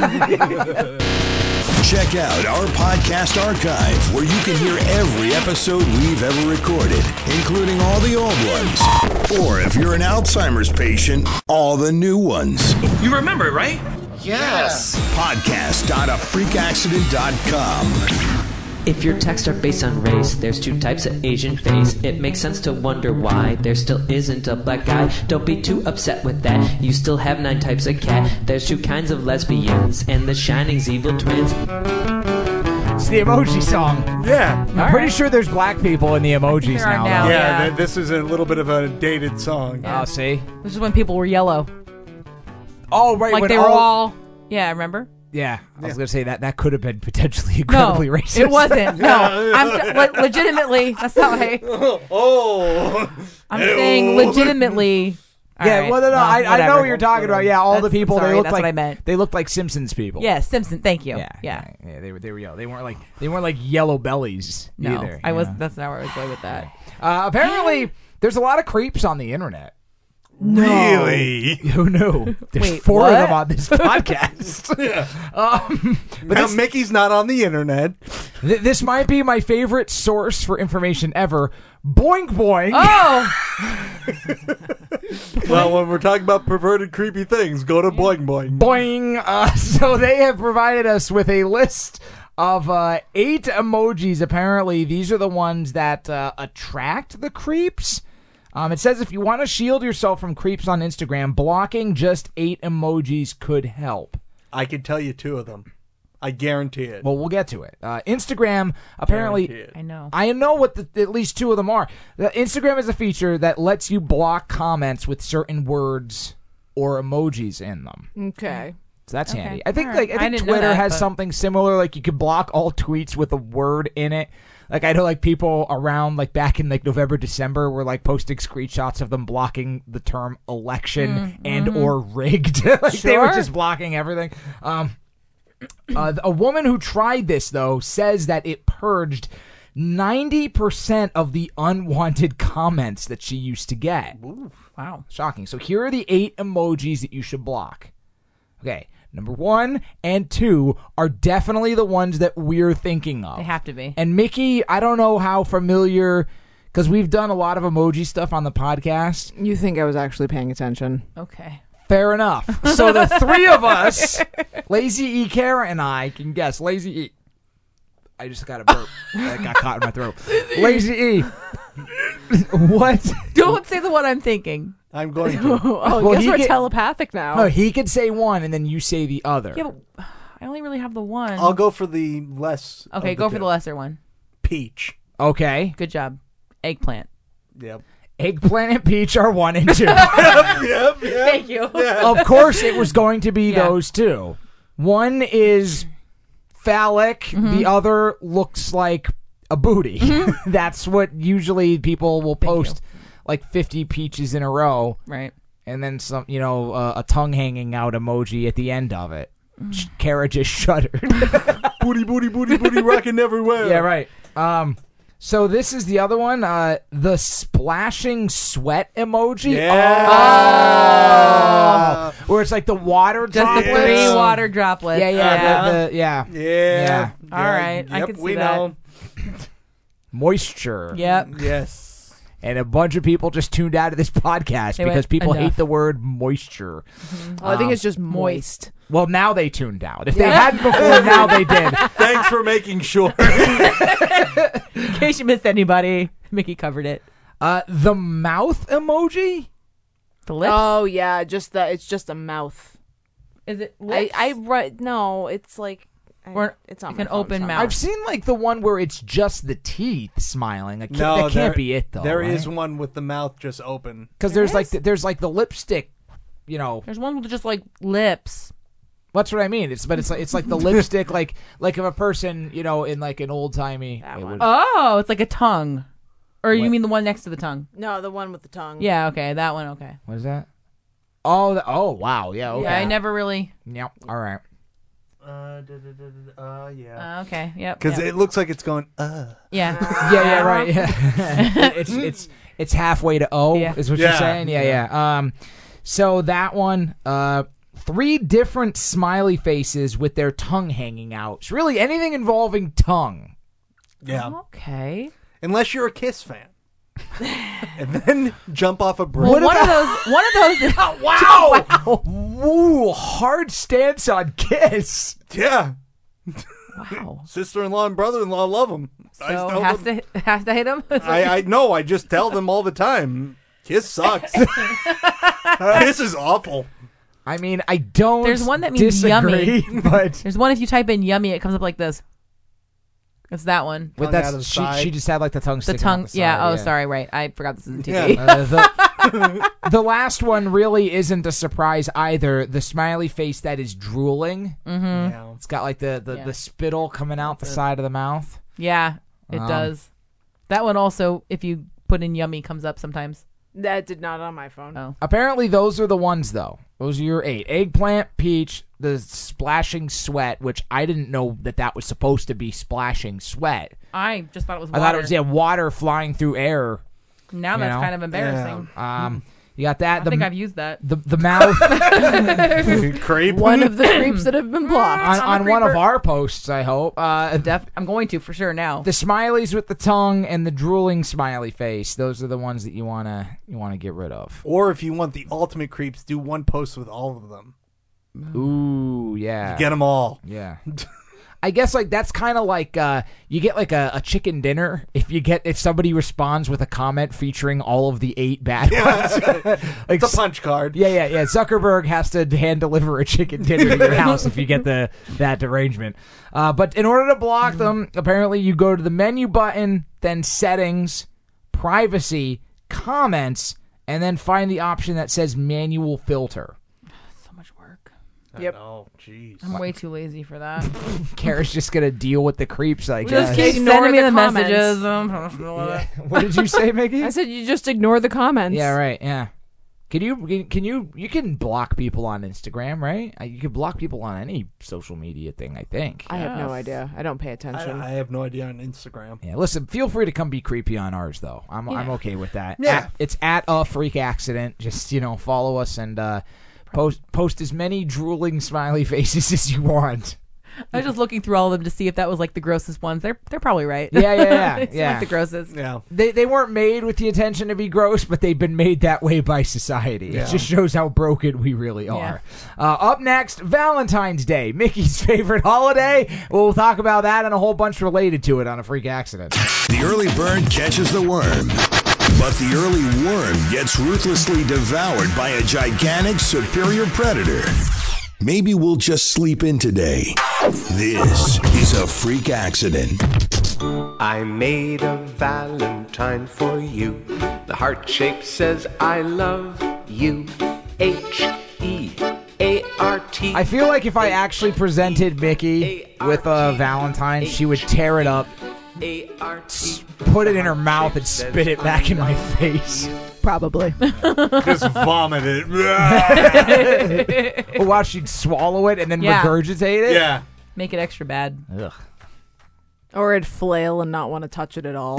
Check out our podcast archive where you can hear every episode we've ever recorded, including all the old ones. Or if you're an Alzheimer's patient, all the new ones. You remember, right? Yes. podcast dot a freak accident dot com. If your texts are based on race, there's two types of Asian face. It makes sense to wonder why there still isn't a black guy. Don't be too upset with that. You still have nine types of cat. There's two kinds of lesbians, and the Shining's evil twins. It's the emoji song. Yeah. I'm pretty sure there's black people in the emojis There are now. now. though. Yeah, Yeah. th- this is a little bit of a dated song. Oh, see? This is when people were yellow. Oh, right. Like when they were all. Yeah, remember? Yeah, I was going to say that that could have been potentially No, incredibly racist. it wasn't. No, I'm le- legitimately. That's not I. Oh. I'm saying legitimately. All Yeah, right, well, no, no, I, I know whatever. what you're talking about. Yeah, all the That's- people sorry, they look that's like what I meant. they looked like Simpsons people. Yeah, Simpson. Thank you. Yeah, Yeah. yeah, yeah, they were they were yellow. They weren't like they weren't like yellow bellies No, either. I you was. know? That's not where I was going with that. Uh, apparently, there's a lot of creeps on the internet. Really? Who knew? There's Wait, four what? of them on this podcast. um, but Now, this, Mickey's not on the internet. th- this might be my favorite source for information ever. Boing boing. Oh, Well, when we're talking about perverted, creepy things, go to Boing Boing. Boing. Uh, so they have provided us with a list of uh, eight emojis. Apparently, these are the ones that uh, attract the creeps. Um, it says if you want to shield yourself from creeps on Instagram, blocking just eight emojis could help. I can tell you two of them. I guarantee it. Well, we'll get to it. Uh, Instagram, apparently... Guarantee it. I know. I know what the, at least two of them are. The Instagram is a feature that lets you block comments with certain words or emojis in them. Okay. So that's Okay. handy. I think All like right. I I think didn't know Twitter that, has but- something similar. Like you could block all tweets with a word in it. Like I know like people around like back in like November, December were like posting screenshots of them blocking the term election Mm, and mhm. or rigged. Like they were Sure. just blocking everything. Um, uh, a woman who tried this though says that it purged ninety percent of the unwanted comments that she used to get. Wow. Shocking. So here are the eight emojis that you should block. Okay. Number one and two are definitely the ones that we're thinking of. They have to be. And Mickey, I don't know how familiar, because we've done a lot of emoji stuff on the podcast. You think I was actually paying attention? Okay. Fair enough. So the three of us, Lazy E, Kara, and I can guess. Lazy E. I just got a burp. That got caught in my throat. Lazy E. What? Don't say the one I'm thinking. I'm going to. Oh, I Well, guess he we're get- telepathic now. No, he could say one, and then you say the other. Yeah, but I only really have the one. I'll go for the less. Okay, of go the for two. the lesser one. Peach. Okay. Good job. Eggplant. Yep. Eggplant and peach are one and two. yep, yep, yep. Thank you. Yeah. Of course, it was going to be Yeah. those two. One is phallic. Mm-hmm. The other looks like a booty. Mm-hmm. That's what usually people will post, like fifty peaches in a row, Right. and then some, you know, uh, a tongue hanging out emoji at the end of it. Mm. Kara just shuddered. Booty, booty, booty, booty, rocking everywhere. Yeah, right. Um, so this is the other one, uh, the splashing sweat emoji. Yeah. Oh. Where it's like the water Just droplets. the three water droplets. Yeah, yeah, the, the, yeah. Yeah. Yeah. All right, I Yep, can see we that. know. Moisture. Yep. Yes. And a bunch of people just tuned out of this podcast They because went, people "Enough." hate the word moisture. Oh, I think Um, it's just moist. Well, now they tuned out. If they hadn't before, now they did. Thanks for making sure. In case you missed anybody, Mickey covered it. Uh, the mouth emoji? The lips. Oh yeah, just the it's just a mouth. Is it I lips? I write no, it's like I- Or it's on like my an phone open somewhere. mouth. I've seen like the one where it's just the teeth smiling. I can't, no, that can't there- be it though. There right? is one with the mouth just open. Because there's like the, there's like the lipstick, you know. There's one with just like lips. That's what I mean. It's but it's like it's like the lipstick, like like of a person, you know, in like an old timey. Oh, it's like a tongue. Or you What? mean the one next to the tongue? No, the one with the tongue. Yeah, okay, that one, okay. What is that? Oh, the, oh, wow, yeah, okay. Yeah, I never really. Yep. All right. Uh, da, da, da, da, da, uh yeah. Uh, okay, yep. Because yep. it looks like it's going, uh. Yeah. Yeah, yeah, right. Yeah. it's it's it's halfway to O. Yeah. Is what Yeah. you're saying? Yeah, yeah. Um, so that one, uh, three different smiley faces with their tongue hanging out. It's really anything involving tongue. Yeah. Okay. Unless you're a Kiss fan. And then jump off a bridge. Well, one of those. One of those. Is, Wow! wow! Woo! Hard stance on Kiss. Yeah. wow. Sister-in-law and brother-in-law love them. I So tell has them, to has to hit him. I, I know. I just tell them all the time. Kiss sucks. Kiss is awful. I mean, I don't. There's one that means disagree, yummy. but There's one if you type in yummy, it comes up like this. It's that one. with Tongue that, out of the she, side. she just had like the tongue The sticking tongue. out the yeah. side, Oh, sorry. Right. I forgot this is a T Yeah. V. Uh, the, the last one really isn't a surprise either. The smiley face that is drooling. Mm-hmm. Yeah. It's got like the, the, Yeah. the spittle coming out the side of the mouth. Yeah, it Um, does. That one also, if you put in yummy, comes up sometimes. That did not on my phone. Oh. Apparently, those are the ones, though. Those are your eight. Eggplant, peach, the splashing sweat, which I didn't know that that was supposed to be splashing sweat. I just thought it was I water. thought it was, yeah, water flying through air. Now you that's know? kind of embarrassing. Um, you got that. I the, think I've used that. the, the mouth. Creep. One of the creeps that have been blocked. on I'm a on one of creeper. our posts, I hope. Uh, Def- I'm going to for sure now. the smileys with the tongue and the drooling smiley face. Those are the ones that you wanna you wanna get rid of. Or if you want the ultimate creeps, do one post with all of them. Ooh, yeah. You get them all. Yeah. I guess like that's kind of like uh, you get like a, a chicken dinner if you get if somebody responds with a comment featuring all of the eight bad ones. Like It's a punch card. Yeah, yeah, yeah. Zuckerberg has to hand deliver a chicken dinner to your house if you get the that arrangement. Uh, but in order to block them, apparently you go to the menu button, then settings, privacy, comments, and then find the option that says manual filter. So much work. Yep. Oh, jeez. I'm way too lazy for that. Kara's just gonna deal with the creeps, I Just guess. keep Ignore sending me the the, comments. messages. Um, Yeah. What did you say, Mickey? I said you just ignore the comments. Yeah, right. Yeah. Can you can- can you you can block people on Instagram, right? Uh, You can block people on any social media thing, I think. I have no Yes. idea. I don't pay I, attention. I have no idea on Instagram. Yeah, listen, feel free to come be creepy on ours though. I'm I'm Yeah. okay with that. Yeah. At- it's at a freak accident. Just, you know, follow us and uh post post as many drooling smiley faces as you want. I was just looking through all of them to see if that was like the grossest ones. They're they're probably right. Yeah, yeah, yeah. It's yeah. like the grossest. Yeah. They they weren't made with the intention to be gross, but they've been made that way by society. Yeah. It just shows how broken we really are. Uh, up next, Valentine's Day, Mickey's favorite holiday. We'll talk about that and a whole bunch related to it on A Freak Accident. The early bird catches the worm, but the early worm gets ruthlessly devoured by a gigantic superior predator. Maybe we'll just sleep in today. This is A Freak Accident. I made a Valentine for you. The heart shape says I love you. H E A R T. I feel like if I actually presented Mickey with a Valentine, she would tear it up, put it in her mouth, and spit it back in my face. Probably. Just vomit it. Or while she'd swallow it and then Yeah. regurgitate it. Yeah. Make it extra bad. Ugh. Or it'd flail and not want to touch it at all.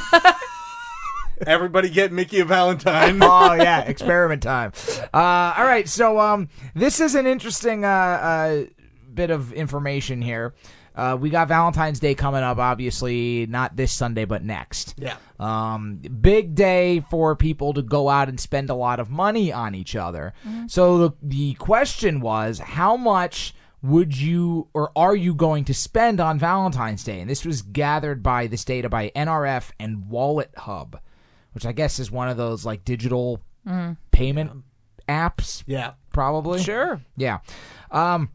Everybody get Mickey a Valentine. Oh yeah, experiment time. Uh, all right, so um, this is an interesting uh, uh, bit of information here. Uh, we got Valentine's Day coming up, obviously not this Sunday, but next. Yeah. Um, big day for people to go out and spend a lot of money on each other. Mm-hmm. So the the question was, how much would you or are you going to spend on Valentine's Day? And this was gathered by this data by N R F and Wallet Hub, which I guess is one of those like digital mm. payment apps. Yeah. Probably. Sure. Yeah. Um,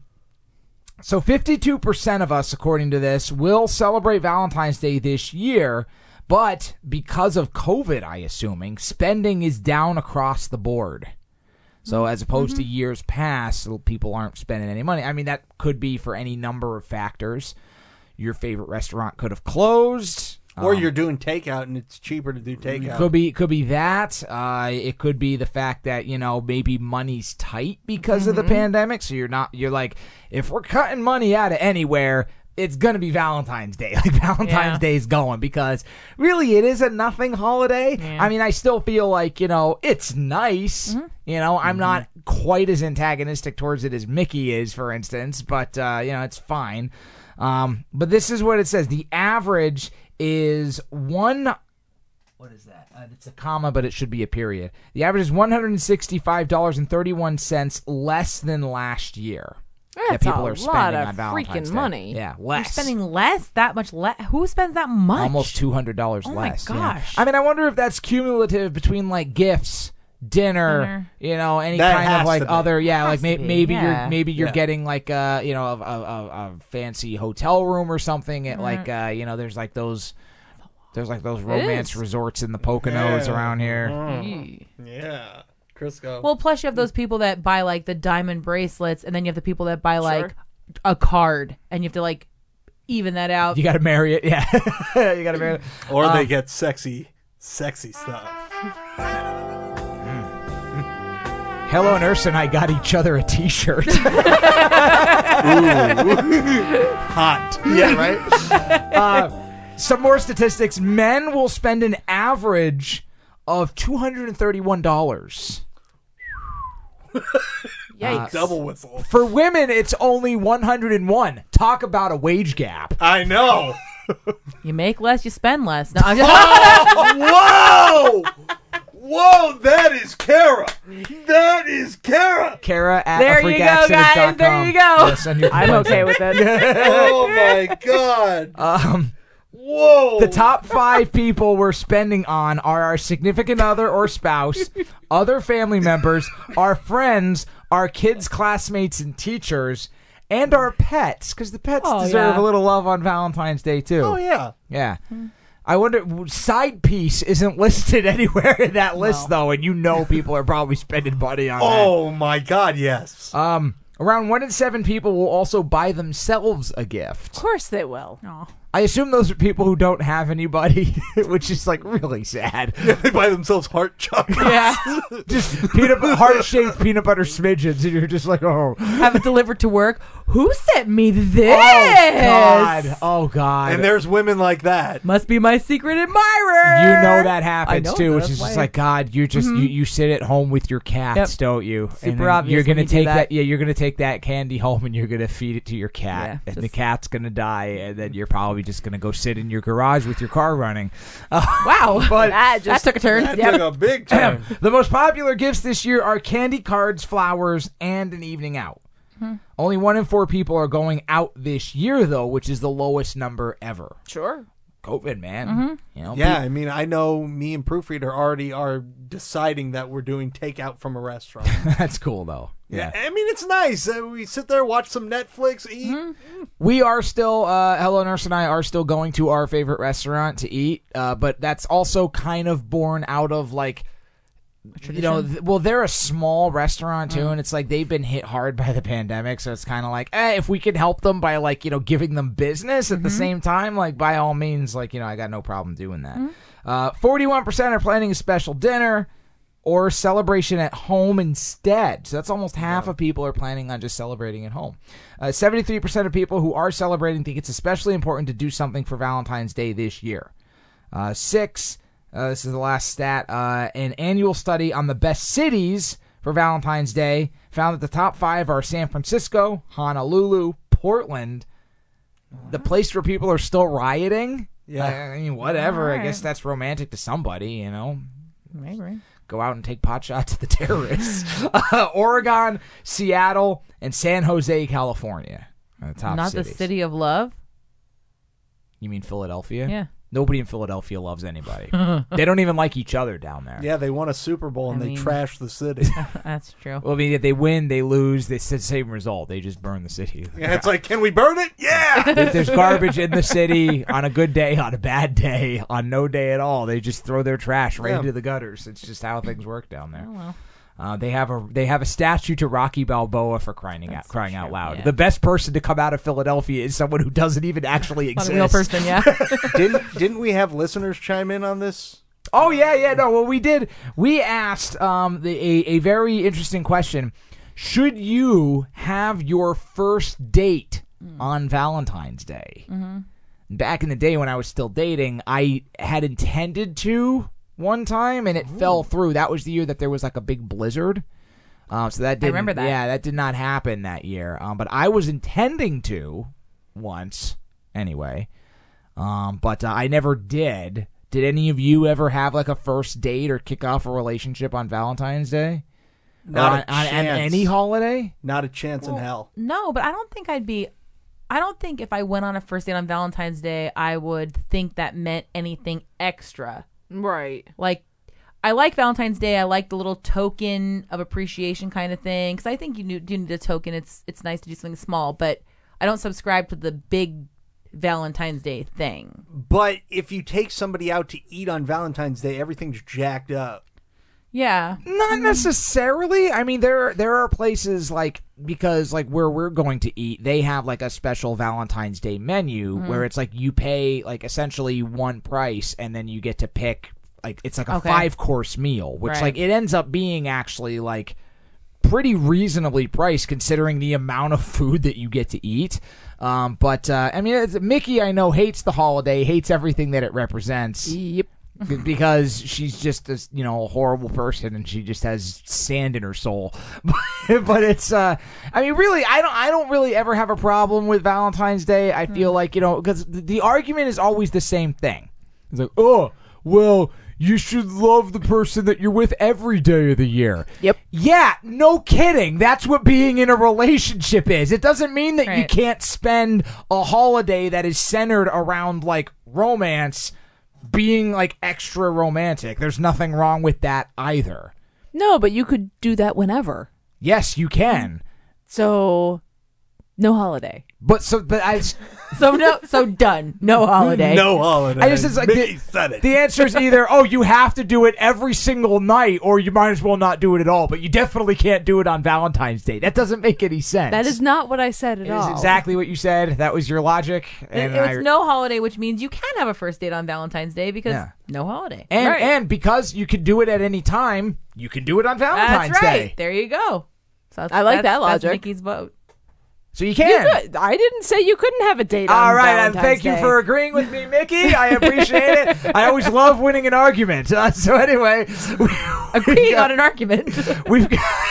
so fifty-two percent of us, according to this, will celebrate Valentine's Day this year, but because of COVID, I assuming, spending is down across the board. So as opposed mm-hmm. to years past, people aren't spending any money. I mean, that could be for any number of factors. Your favorite restaurant could have closed. Or um, you're doing takeout and it's cheaper to do takeout. Could be could be that. Uh, it could be the fact that, you know, maybe money's tight because mm-hmm. of the pandemic. So you're not you're like, if we're cutting money out of anywhere, it's going to be Valentine's Day. Like Valentine's yeah. Day's going because really it is a nothing holiday. Yeah. I mean, I still feel like, you know, it's nice. Mm-hmm. You know, I'm mm-hmm. not quite as antagonistic towards it as Mickey is, for instance, but, uh, you know, it's fine. Um, but this is what it says. The average is one... What is that? Uh, it's a comma, but it should be a period. The average is one hundred sixty-five dollars and thirty-one cents less than last year. That's that people a are spending lot of on Valentine's freaking Day. money. Yeah, You're less. spending less? That much less? Who spends that much? Almost two hundred dollars oh less. my yeah. gosh. I mean, I wonder if that's cumulative between, like, gifts, dinner, Dinner. you know, any That kind has of, like, to be. other, yeah, Has like, may, to be, maybe yeah. you're maybe you're Yeah. getting, like, uh, you know, a, a, a, a fancy hotel room or something at, like, uh, you know, there's, like, those... There's like those romance is. resorts in the Poconos Yeah. around here. Eee. Yeah. Crisco. Well, plus you have those people that buy like the diamond bracelets, and then you have the people that buy like Sure. a card, and you have to like even that out. You got to marry it, yeah. You got to marry it. Or Um, they get sexy, sexy stuff. Hello Nurse and I got each other a T-shirt. Hot. Yeah, right? Uh, some more statistics. Men will spend an average of two hundred thirty-one dollars. Yikes. Double whistle. For women, it's only one hundred one. Talk about a wage gap. I know. You make less, you spend less. No, I'm just- Oh, whoa! Whoa, that is Kara. That is Kara. Kara at There you go, guys. afreakaccident dot com. There you go. Yeah, send your I'm complaints okay in. with it. Oh, my God. Um... Whoa! The top five people we're spending on are our significant other or spouse, other family members, our friends, our kids, classmates, and teachers, and our pets, because the pets Oh, deserve yeah. a little love on Valentine's Day, too. Oh, yeah. Yeah. I wonder, side piece isn't listed anywhere in that list, No. though, and you know people are probably spending money on that. Oh, my God, yes. Um, around one in seven people will also buy themselves a gift. Of course they will. Oh. I assume those are people who don't have anybody, which is like really sad. Yeah, they buy themselves heart chocolates. Yeah. Just peanut heart shaped peanut butter smidgens, and you're just like, oh, Have it delivered to work. who sent me this? Oh God! Oh God! And there's women like that. Must be my secret admirer. You know that happens I know, too, which that's is just why- like God. You just Mhm. you, you sit at home with your cats, Yep. don't you? Super and then obvious You're gonna when you do take that. Yeah, you're gonna take that candy home and you're gonna feed it to your cat, Yeah, and the just- cat's gonna die, and then you're probably just gonna go sit in your garage with your car running. Uh, Wow, but that just that took a turn. That Yep. took a big turn. the most popular gifts this year are candy, cards, flowers, and an evening out. Hmm. Only one in four people are going out this year, though, which is the lowest number ever. Sure. COVID, man. Mhm. You know, Yeah, pe- I mean, I know me and Proofreader already are deciding that we're doing takeout from a restaurant. that's cool, though. Yeah, I mean, it's nice. Uh, we sit there, watch some Netflix, eat. We are still, uh, Hello Nurse and I are still going to our favorite restaurant to eat, uh, but that's also kind of born out of, like, you know, th- well, they're a small restaurant, too, and it's like they've been hit hard by the pandemic, so it's kind of like, eh, if we can help them by, like, you know, giving them business at the same time, like, by all means, like, you know, I got no problem doing that. Uh, forty-one percent are planning a special dinner or celebration at home instead. So that's almost half of people are planning on just celebrating at home. Uh, seventy-three percent of people who are celebrating think it's especially important to do something for Valentine's Day this year. Uh, six, uh, this is the last stat, uh, an annual study on the best cities for Valentine's Day found that the top five are San Francisco, Honolulu, Portland, the place where people are still rioting. Yeah. I mean, whatever. I Alright. guess that's romantic to somebody, you know. Maybe. Go out and take pot shots at the terrorists. uh, Oregon, Seattle, and San Jose, California are the top Not cities. the city of love. You mean Philadelphia? Yeah. Nobody in Philadelphia loves anybody. They don't even like each other down there. Yeah, they won a Super Bowl and I they mean- trashed the city. That's true. Well, I mean, if they win, they lose. It's the same result. They just burn the city. Yeah, it's like, can we burn it? Yeah. If there's garbage in the city on a good day, on a bad day, on no day at all, they just throw their trash right Yeah. into the gutters. It's just how things work down there. Oh, well. Uh, they have a they have a statue to Rocky Balboa for crying out crying out loud. yeah. The best person to come out of Philadelphia is someone who doesn't even actually Not exist. a real person, yeah. didn't didn't we have listeners chime in on this? Oh yeah, yeah, no. Well, we did. We asked um, the, a a very interesting question. Should you have your first date on Valentine's Day? Mm-hmm. Back in the day when I was still dating, I had intended to one time, and it fell through. That was the year that there was like a big blizzard. Um, so that didn't, remember that. Yeah, that did not happen that year. Um, but I was intending to once, anyway. Um, but uh, I never did. Did any of you ever have like a first date or kick off a relationship on Valentine's Day? Not Or a on, on, on chance. any holiday? Not a chance in hell. No, but I don't think I'd be. I don't think if I went on a first date on Valentine's Day, I would think that meant anything extra. Right. Like, I like Valentine's Day. I like the little token of appreciation kind of thing because I think you do do need a token. It's it's nice to do something small, but I don't subscribe to the big Valentine's Day thing. But if you take somebody out to eat on Valentine's Day, everything's jacked up. Yeah. Not necessarily. I mean, there there are places like because like where we're going to eat, they have like a special Valentine's Day menu Mhm. where it's like you pay like essentially one price and then you get to pick like it's like a Okay. five course meal, which Right. like it ends up being actually like pretty reasonably priced considering the amount of food that you get to eat. Um, but uh, I mean, it's, Mickey I know hates the holiday, hates everything that it represents. Yep. Because she's just a you know a horrible person and she just has sand in her soul. But it's uh I mean really I don't I don't really ever have a problem with Valentine's Day. I feel like you know because the, the argument is always the same thing. It's like oh well you should love the person that you're with every day of the year. Yep. Yeah, no kidding. That's what being in a relationship is. It doesn't mean that you Right. can't spend a holiday that is centered around like romance being like extra romantic. There's nothing wrong with that either. No, but you could do that whenever. Yes, you can. So, no holiday. But so, but I, So no, so done. No holiday. No holiday. I just it's like Mickey the, said it. the answer is either oh you have to do it every single night or you might as well not do it at all. But you definitely can't do it on Valentine's Day. That doesn't make any sense. That is not what I said at It all. is exactly what you said. That was your logic. It- And it's I, no holiday, which means you can have a first date on Valentine's Day because Yeah. no holiday. and Right. and because you can do it at any time, you can do it on Valentine's That's right. Day. There you go. So that's, I like that's- that that's logic. Mickey's vote. So you can. You could. I didn't say you couldn't have a date on All right, and Valentine's thank Day. you for agreeing with me, Mickey. I appreciate it. I always love winning an argument. Uh, so anyway, we, Agreeing on an argument. We've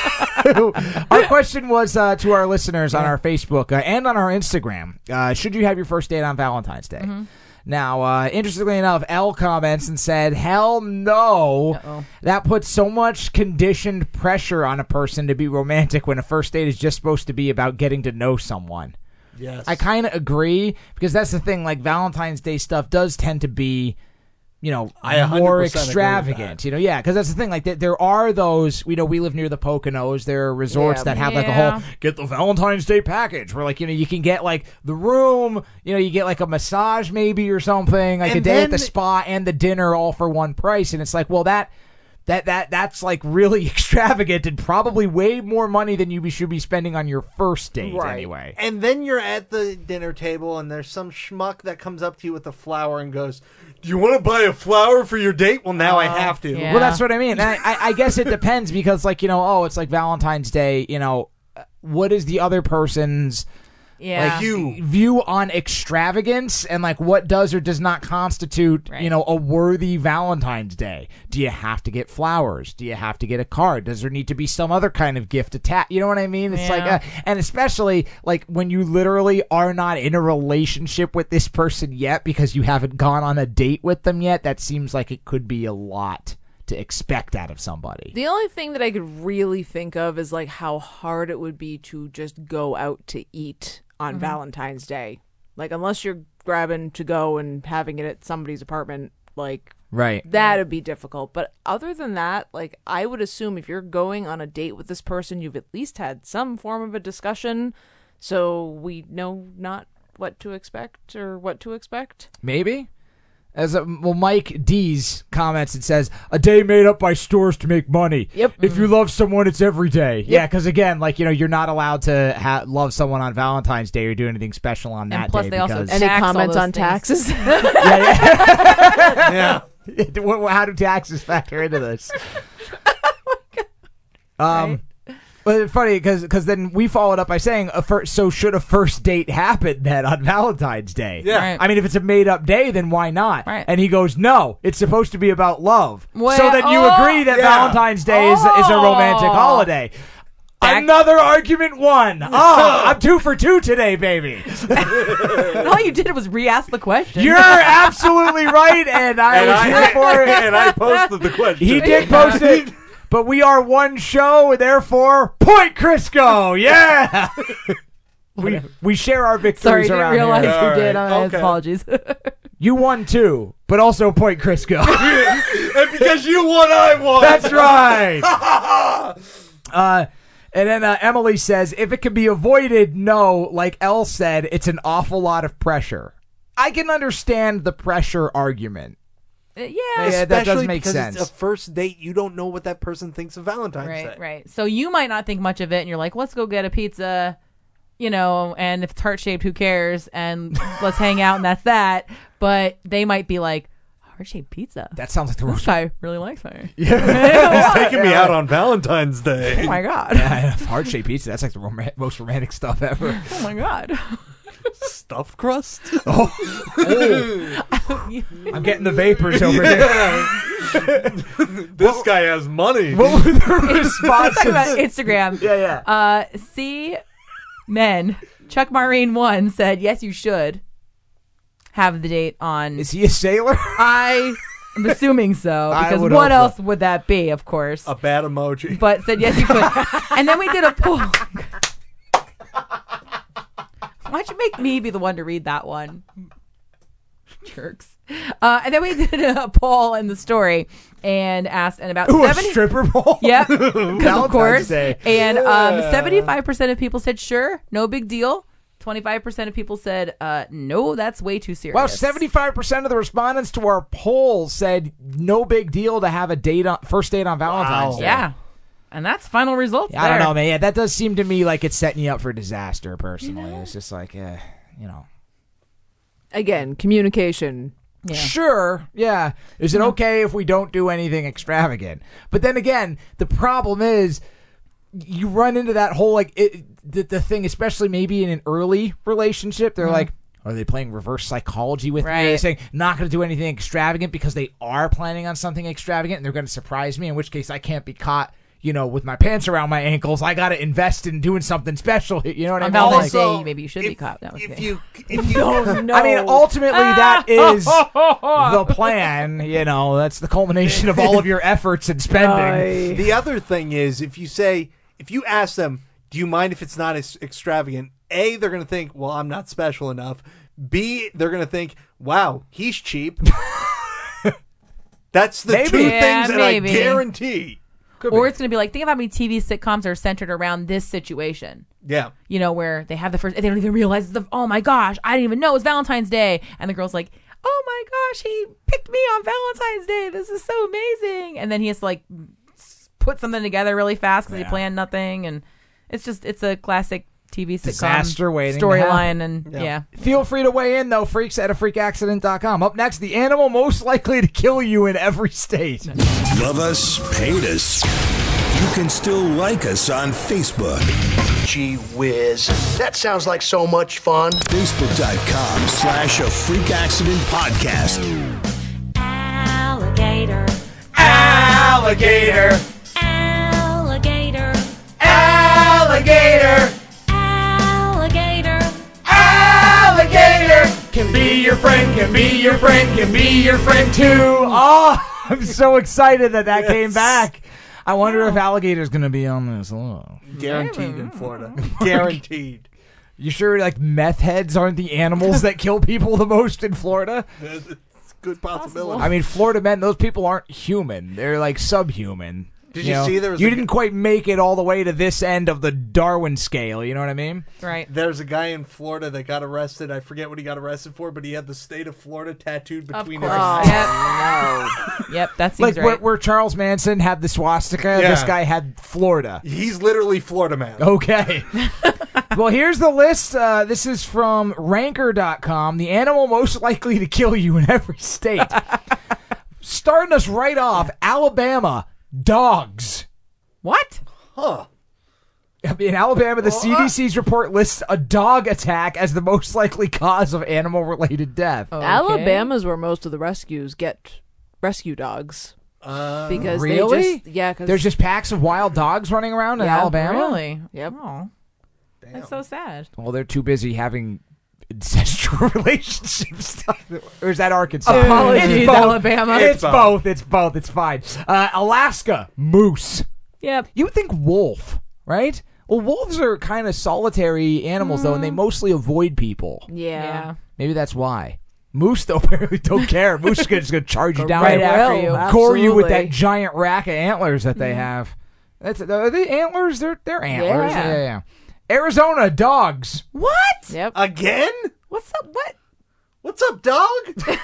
got, our question was uh, to our listeners on our Facebook uh, and on our Instagram. Uh, should you have your first date on Valentine's Day? Mm-hmm. Now, uh, interestingly enough, Elle comments and said, hell no. Uh-oh. That puts so much conditioned pressure on a person to be romantic when a first date is just supposed to be about getting to know someone. Yes. I kind of agree, because that's the thing, like Valentine's Day stuff does tend to be, you know, I one hundred more percent agree with extravagant, that. you know, yeah, because that's the thing, like th- there are those, you know, we live near the Poconos, there are resorts Yeah. that have like a Yeah. whole, get the Valentine's Day package, where like, you know, you can get like the room, you know, you get like a massage maybe or something, like And a day at the then- spa and the dinner all for one price, and it's like, well, that... That that that's like really extravagant and probably way more money than you should be spending on your first date Right. anyway. And then you're at the dinner table, and there's some schmuck that comes up to you with a flower and goes, "Do you want to buy a flower for your date?" Well, now I have to. yeah. Well, that's what I mean. And I, I, I guess it depends, because, like, you know, oh, it's like Valentine's Day. You know, what is the other person's Yeah. like view on extravagance, and like what does or does not constitute, Right. you know, a worthy Valentine's Day? Do you have to get flowers? Do you have to get a card? Does there need to be some other kind of gift attached? You know what I mean? It's like, Yeah. uh, and especially like when you literally are not in a relationship with this person yet because you haven't gone on a date with them yet. That seems like it could be a lot to expect out of somebody. The only thing that I could really think of is like how hard it would be to just go out to eat on Valentine's Day. Like, unless you're grabbing to go and having it at somebody's apartment, like, Right. that'd be difficult. But other than that, like, I would assume if you're going on a date with this person, you've at least had some form of a discussion, so we know not what to expect or what to expect. Maybe. As a, well, Mike D's comments, it says, a day made up by stores to make money. Yep. If you love someone, it's every day. Yeah, because again, like, you know, you're not allowed to ha- love someone on Valentine's Day or do anything special on that plus day. they also because, Tax Any all comments those on things. taxes? Yeah. What- how do taxes factor into this? Um, but it's funny because then we followed up by saying, a fir- so should a first date happen then on Valentine's Day? Yeah. Right. I mean, if it's a made up day, then why not? Right. And he goes, no, it's supposed to be about love. Well, so then you oh, agree that yeah. Valentine's Day is, is a romantic Oh. holiday. Back- Another argument won. Oh, I'm two for two today, baby. And all you did was re-ask the question. You're absolutely right, and I And was I, here for it. and I posted the question. He did post it, but we are one show, and therefore, point Crisco. Yeah. we we share our Sorry, victories didn't around realize here. All you did. right, Uh, okay. Apologies. You won too, but also point Crisco. And because you won, I won. That's right. uh, and then uh, Emily says, if it can be avoided, no. Like Elle said, it's an awful lot of pressure. I can understand the pressure argument. Uh, yeah. Yeah, that does Especially make because sense. it's a first date. You don't know what that person thinks of Valentine's Right, Day. right. So you might not think much of it, and you're like, let's go get a pizza, you know, and if it's heart-shaped, who cares? And let's hang out, and that's that. But they might be like, heart-shaped pizza? That sounds like the This most. guy really likes me. He's taking me out on Valentine's Day. Oh, my God. Heart-shaped pizza. That's like the rom- most romantic stuff ever. Oh, my God. Stuffed crust? Oh. Oh. I'm getting the vapors over here. This guy has money. What were the Let's talk about responses? Instagram. Yeah, yeah. Uh, C Men, Chuck Marine one said, yes, you should have the date on. Is he a sailor? I am assuming so, I because would what hope else so. would that be, of course? A bad emoji. But said, yes, you could. And then we did a poll. Why'd you make me be the one to read that one? Jerks. Uh, and then we did a poll in the story and asked, and about Ooh, seventy a stripper pole? Yep, because of Valentine's course. Day. And um, Yeah. seventy-five percent of people said sure, no big deal. twenty-five percent of people said uh, no, that's way too serious. Well, seventy-five percent of the respondents to our poll said no big deal to have a date on first date on Valentine's Wow. Day. Yeah, and that's final results. Yeah, I don't there. know, man. Yeah, that does seem to me like it's setting you up for disaster, personally. It's just like, eh, you know. Again, communication. Yeah. Sure, yeah. Is it okay if we don't do anything extravagant? But then again, the problem is you run into that whole like it, the, the thing, especially maybe in an early relationship. They're Mhm. like, are they playing reverse psychology with me? They're Right. saying not going to do anything extravagant because they are planning on something extravagant and they're going to surprise me. In which case, I can't be caught, you know, with my pants around my ankles. I got to invest in doing something special. You know what I On mean? Valentine's Like- Day, maybe you should be caught. That was If good. you, if you, Oh, no. I mean, ultimately, that is the plan. You know, that's the culmination of all of your efforts and spending. The other thing is, if you say, if you ask them, do you mind if it's not as extravagant? A, they're going to think, well, I'm not special enough. B, they're going to think, wow, he's cheap. That's the Maybe. two Yeah, things that maybe. I guarantee. Or it's going to be like, think of how many T V sitcoms are centered around this situation. Yeah. You know, where they have the first, they don't even realize, the oh my gosh, I didn't even know it was Valentine's Day. And the girl's like, oh my gosh, he picked me on Valentine's Day. This is so amazing. And then he has to like s- put something together really fast because Yeah. he planned nothing. And it's just, it's a classic T V sitcom Disaster waiting to storyline. happen. And Yeah. yeah. Feel free to weigh in, though, freaks at a freak accident dot com. Up next, the animal most likely to kill you in every state. Love us, hate us. You can still like us on Facebook. Gee whiz. That sounds like so much fun. Facebook.com slash a freak accident podcast. Alligator, Alligator. alligator, Alligator. alligator. Alligator. Can be your friend, can be your friend, can be your friend too. Oh, I'm so excited that that Yes. came back. I wonder if alligator's going to be on this. Oh. Guaranteed in Florida. Guaranteed. You sure like meth heads aren't the animals that kill people the most in Florida? It's a good possibility. I mean, Florida men, those people aren't human. They're like subhuman. Did you see there was You a didn't g- quite make it all the way to this end of the Darwin scale, you know what I mean? Right. There's a guy in Florida that got arrested. I forget what he got arrested for, but he had the state of Florida tattooed Of between his course. eyes. Yep. Yep. That seems Like right. where, where Charles Manson had the swastika, Yeah. this guy had Florida. He's literally Florida man. Okay. Well, here's the list. Uh, this is from ranker dot com. The animal most likely to kill you in every state. Starting us right off, Alabama, dogs. What? Huh. In Alabama, the C D C's report lists a dog attack as the most likely cause of animal-related death. Okay. Alabama's where most of the rescues get rescue dogs. Uh, Because really? they just, yeah, cause There's just packs of wild dogs running around in Yeah, Alabama? Really? Yep. Oh, that's so sad. Well, they're too busy having incestual relationships. Or is that Arkansas? Apologies, It's both. Alabama. It's It's both. both. It's both. It's fine. Uh, Alaska, moose. Yep. You would think wolf, right? Well, wolves are kind of solitary animals, though, and they mostly avoid people. yeah. Yeah. Maybe that's why. Moose, though, apparently don't care. Moose is just going to charge you down right and after Well, you. gore you with absolutely. that giant rack of antlers that they have. That's are they antlers? They're they're antlers. Yeah. Yeah, yeah. yeah. Arizona dogs. What? Yep. Again? What's up? What? What's up, dog?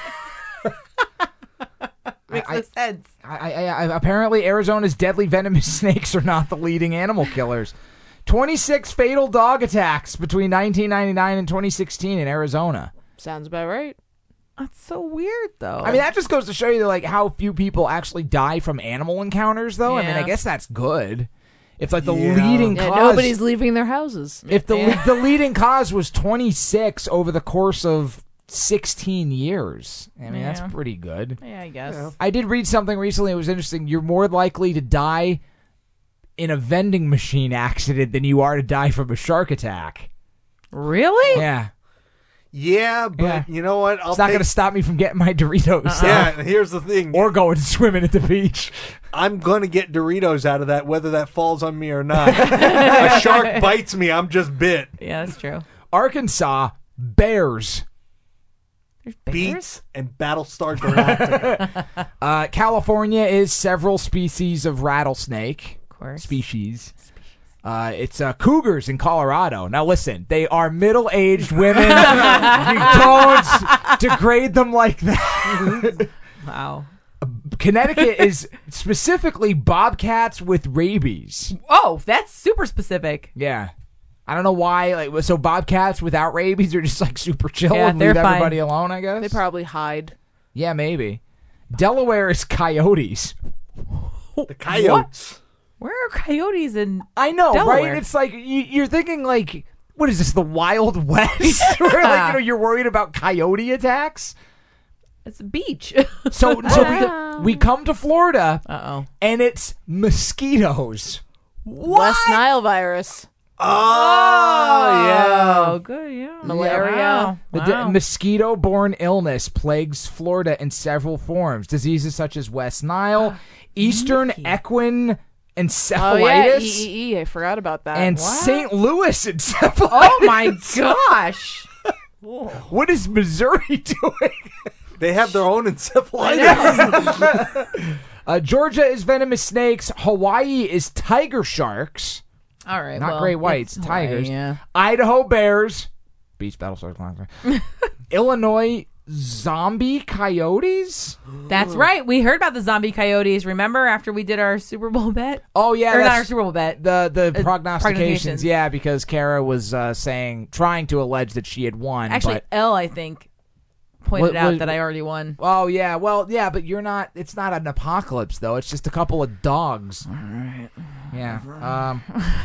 Makes I- no sense. I, I, I, apparently, Arizona's deadly venomous snakes are not the leading animal killers. twenty-six fatal dog attacks between nineteen ninety-nine and twenty sixteen in Arizona. Sounds about right. That's so weird, though. I mean, that just goes to show you like how few people actually die from animal encounters, though. I mean, I Yeah. guess that's good. If like the Yeah. leading Yeah, cause, nobody's leaving their houses. if the Yeah. the leading cause was twenty-six over the course of sixteen years, I mean, Yeah. that's pretty good. yeah, I guess. I did read something recently. It was interesting. You're more likely to die in a vending machine accident than you are to die from a shark attack. Really? Yeah. Yeah, but Yeah. you know what? I'll It's not take- going to stop me from getting my Doritos. Yeah, and here's the thing. Or going swimming at the beach. I'm going to get Doritos out of that, whether that falls on me or not. A shark bites me, I'm just bit. Yeah, that's true. Arkansas, bears. There's bears? Beats and Battlestar Galactica. Uh, California is several species of rattlesnake. Of course. Species. Uh, it's uh, cougars in Colorado. Now listen, they are middle-aged women. You don't degrade them like that. Wow. Connecticut is specifically bobcats with rabies. Oh, that's super specific. Yeah. I don't know why. Like, so bobcats without rabies are just like super chill Yeah, and they're leave fine. everybody alone, I guess. They probably hide. Yeah, maybe. Delaware is coyotes. The coyotes. Where are coyotes in I know, Delaware? right? It's like you, you're thinking like, what is this, the Wild West? Where like, you know, you're worried about coyote attacks? It's a beach. So, so we, we come to Florida, Uh-oh. and it's mosquitoes. West Nile virus. Oh, yeah. Oh, good, yeah. Malaria. Wow. The Wow. d- mosquito-borne illness plagues Florida in several forms. Diseases such as West Nile, Eastern equine encephalitis, Oh yeah, E E E. I forgot about that. and What? Saint Louis encephalitis. Oh, my gosh. What is Missouri doing? They have their own encephalitis. uh, Georgia is venomous snakes. Hawaii is tiger sharks. All right. Not well, great whites, it's tigers. Hawaii, yeah. Idaho bears. Beach Battlestar Galactica. Illinois zombie coyotes. That's right. We heard about the zombie coyotes. Remember after we did our Super Bowl bet? Oh yeah, or not that's our Super Bowl bet. The the Uh, prognostications. prognostications. Yeah, because Kara was uh, saying, trying to allege that she had won. Actually, but, L, I think, pointed What- out what- that I already won. oh yeah, well yeah, but you're not. It's not an apocalypse though. It's just a couple of dogs. All right. Yeah. Um.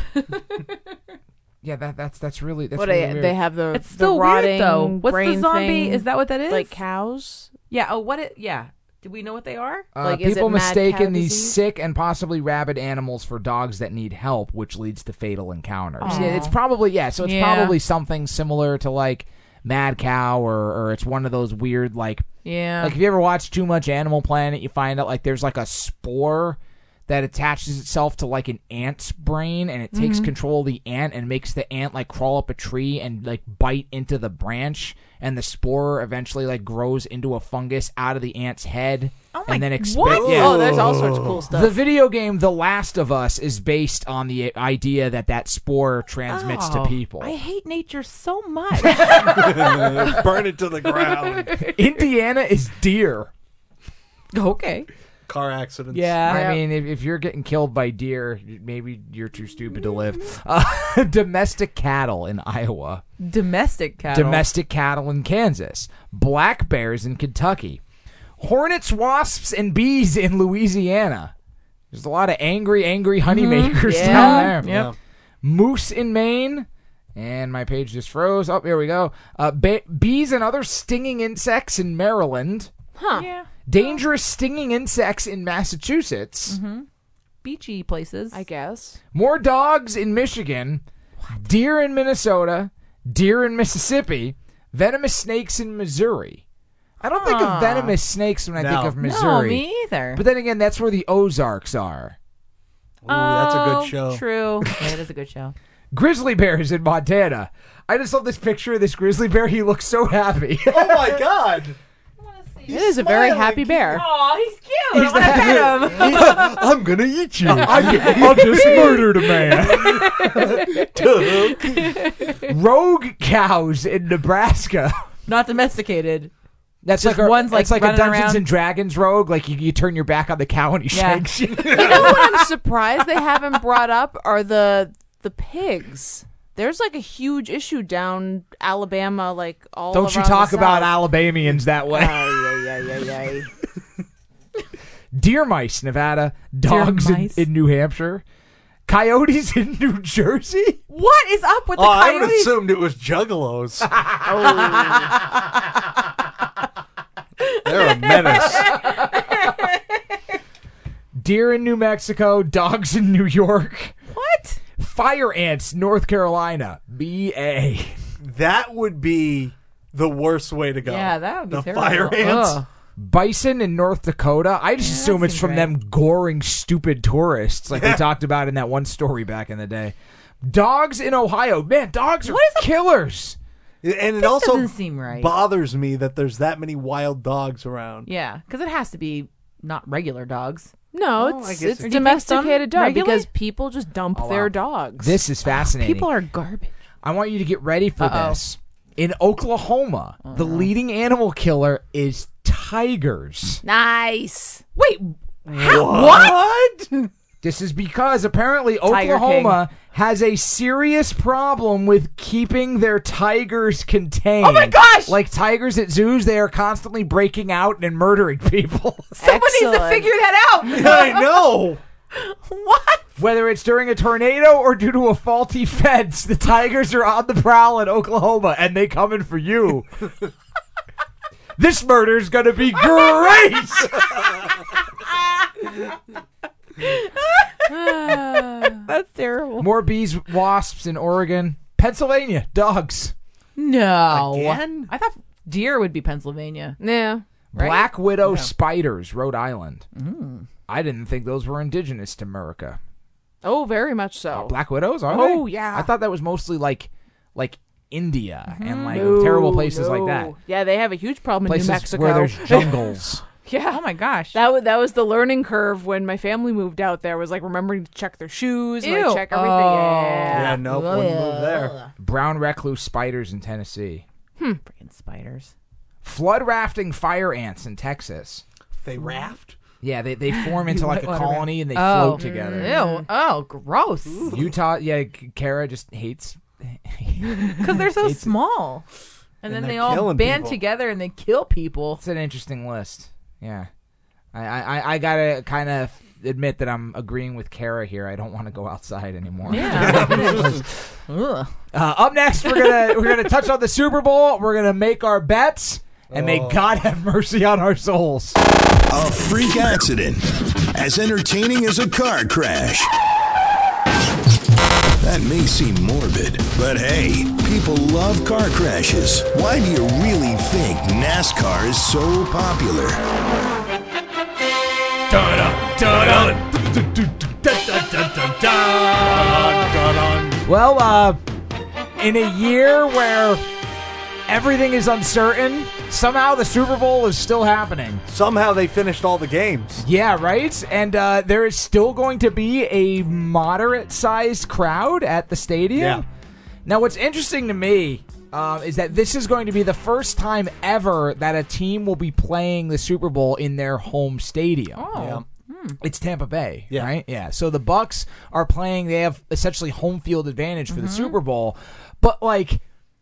Yeah, that that's that's really that's What really they, weird. they have the It's the still rotting weird though. What's the brain zombie? thing, Is that what that is? like cows? Yeah. Oh, what it? Yeah. Do we know what they are? Uh, Like, is people it mad mistaken cow these disease? sick and possibly rabid animals for dogs that need help, which leads to fatal encounters. Aw. Yeah, it's probably yeah. So it's Yeah. probably something similar to like mad cow, or or it's one of those weird like Yeah. like if you ever watch too much Animal Planet, you find out like there's like a spore that attaches itself to like an ant's brain, and it takes Mhm. control of the ant and makes the ant like crawl up a tree and like bite into the branch, and the spore eventually like grows into a fungus out of the ant's head. Oh my- and then expa- what? yeah. Oh, there's all sorts of cool stuff. The video game The Last of Us is based on the idea that that spore transmits Oh, to people. I hate nature so much. Burn it to the ground. Indiana is deer. Okay. Car accidents. Yeah. I mean, if, if you're getting killed by deer, maybe you're too stupid to live. Uh, domestic cattle in Iowa. Domestic cattle. Domestic cattle in Kansas. Black bears in Kentucky. Hornets, wasps, and bees in Louisiana. There's a lot of angry, angry honeymakers Yeah. down there. Yep. Moose in Maine. And my page just froze. Oh, here we go. Uh, ba- bees and other stinging insects in Maryland. Huh. Yeah. Dangerous stinging insects in Massachusetts. Mm-hmm. Beachy places. I guess. More dogs in Michigan. Deer in Minnesota. Deer in Mississippi. Venomous snakes in Missouri. I don't think Huh. of venomous snakes when I No. think of No, Missouri. me either. But then again, that's where the Ozarks are. Ooh, that's a Oh, good show. True. Yeah, it is a good show. Grizzly bears in Montana. I just love this picture of this grizzly bear. He looks so happy. Oh my God! It is a very happy bear. Oh, he's cute. He's I want to pet him. I'm gonna eat you. I, I just murdered a man. Rogue cows in Nebraska. Not domesticated. That's Just like a, one's, like, that's like a running Dungeons around. and Dragons rogue. Like you, you turn your back on the cow and he Yeah. shanks you. You know what I'm surprised they haven't brought up are the the pigs. There's like a huge issue down Alabama, like all Don't you around talk the about South. Alabamians that way. Ay, ay, ay, ay, ay. Deer mice, Nevada. Dogs in, mice? in New Hampshire. Coyotes in New Jersey. What is up with the Oh, I would coyotes? assumed it was juggalos. They're a menace. Deer in New Mexico. Dogs in New York. What? Fire ants, North Carolina. B A. That would be the worst way to go. Yeah, that would be the terrible. fire ants. Ugh. Bison in North Dakota. I just Yeah, assume that it's seems from right. them goring stupid tourists, like we talked about in that one story back in the day. Dogs in Ohio. Man, dogs are What is a- killers. And it This also doesn't seem right. bothers me that there's that many wild dogs around. Yeah, because it has to be not regular dogs. No, Oh, I it's guess it's it- Do you think some domesticated dog regularly? because people just dump Oh, wow. their dogs. This is fascinating. People are garbage. I want you to get ready for Uh-oh. this. In Oklahoma, the leading animal killer is tigers. nice. Wait, What? This is because apparently Tiger Oklahoma has a serious problem with keeping their tigers contained. Oh my gosh! Like tigers at zoos, they are constantly breaking out and murdering people. someone needs to Excellent. figure that out. I know. What? Whether it's during a tornado or due to a faulty fence, the Tigers are on the prowl in Oklahoma, and they coming for you. This murder's gonna be great. That's terrible. More bees, wasps in Oregon, Pennsylvania, dogs. No. Again? I thought deer would be Pennsylvania. Yeah. Right? Black widow Yeah. spiders, Rhode Island. Mm. I didn't think those were indigenous to America. Oh, very much so. Black widows, are Oh, they? yeah. I thought that was mostly like, like India and like No, terrible places like that. no. Yeah, they have a huge problem in Places New Mexico. where there's jungles. Yeah. Oh my gosh. That was, that was the learning curve when my family moved out there, was like remembering to check their shoes and like, Ew. check everything. Oh. Yeah. Yeah, nope, wouldn't move there. Brown recluse spiders in Tennessee. Freaking spiders. Flood rafting fire ants in Texas. They raft? Yeah, they, they form into like a Whitewater colony and they Oh. float together. Ew. Oh, gross. Utah, yeah, Kara just hates. Because they're so small. And, And then they're they all killing band people. together and they kill people. It's an interesting list. Yeah. I, I, I gotta kind of admit that I'm agreeing with Kara here. I don't want to go outside anymore. Yeah. Ugh. Uh, up next, we're gonna we're gonna touch on the Super Bowl. We're gonna make our bets, and may God have mercy on our souls. A freak accident, as entertaining as a car crash. That may seem morbid, but hey, people love car crashes. Why do you really think NASCAR is so popular? Well, uh, in a year where everything is uncertain, somehow the Super Bowl is still happening. Somehow they finished all the games. Yeah, right? And uh, there is still going to be a moderate-sized crowd at the stadium. Yeah. Now, what's interesting to me um, is that this is going to be the first time ever that a team will be playing the Super Bowl in their home stadium. Oh. Yeah. It's Tampa Bay, Yeah. right? Yeah. So the Bucks are playing. They have essentially home field advantage for the Mm-hmm. Super Bowl. But, like,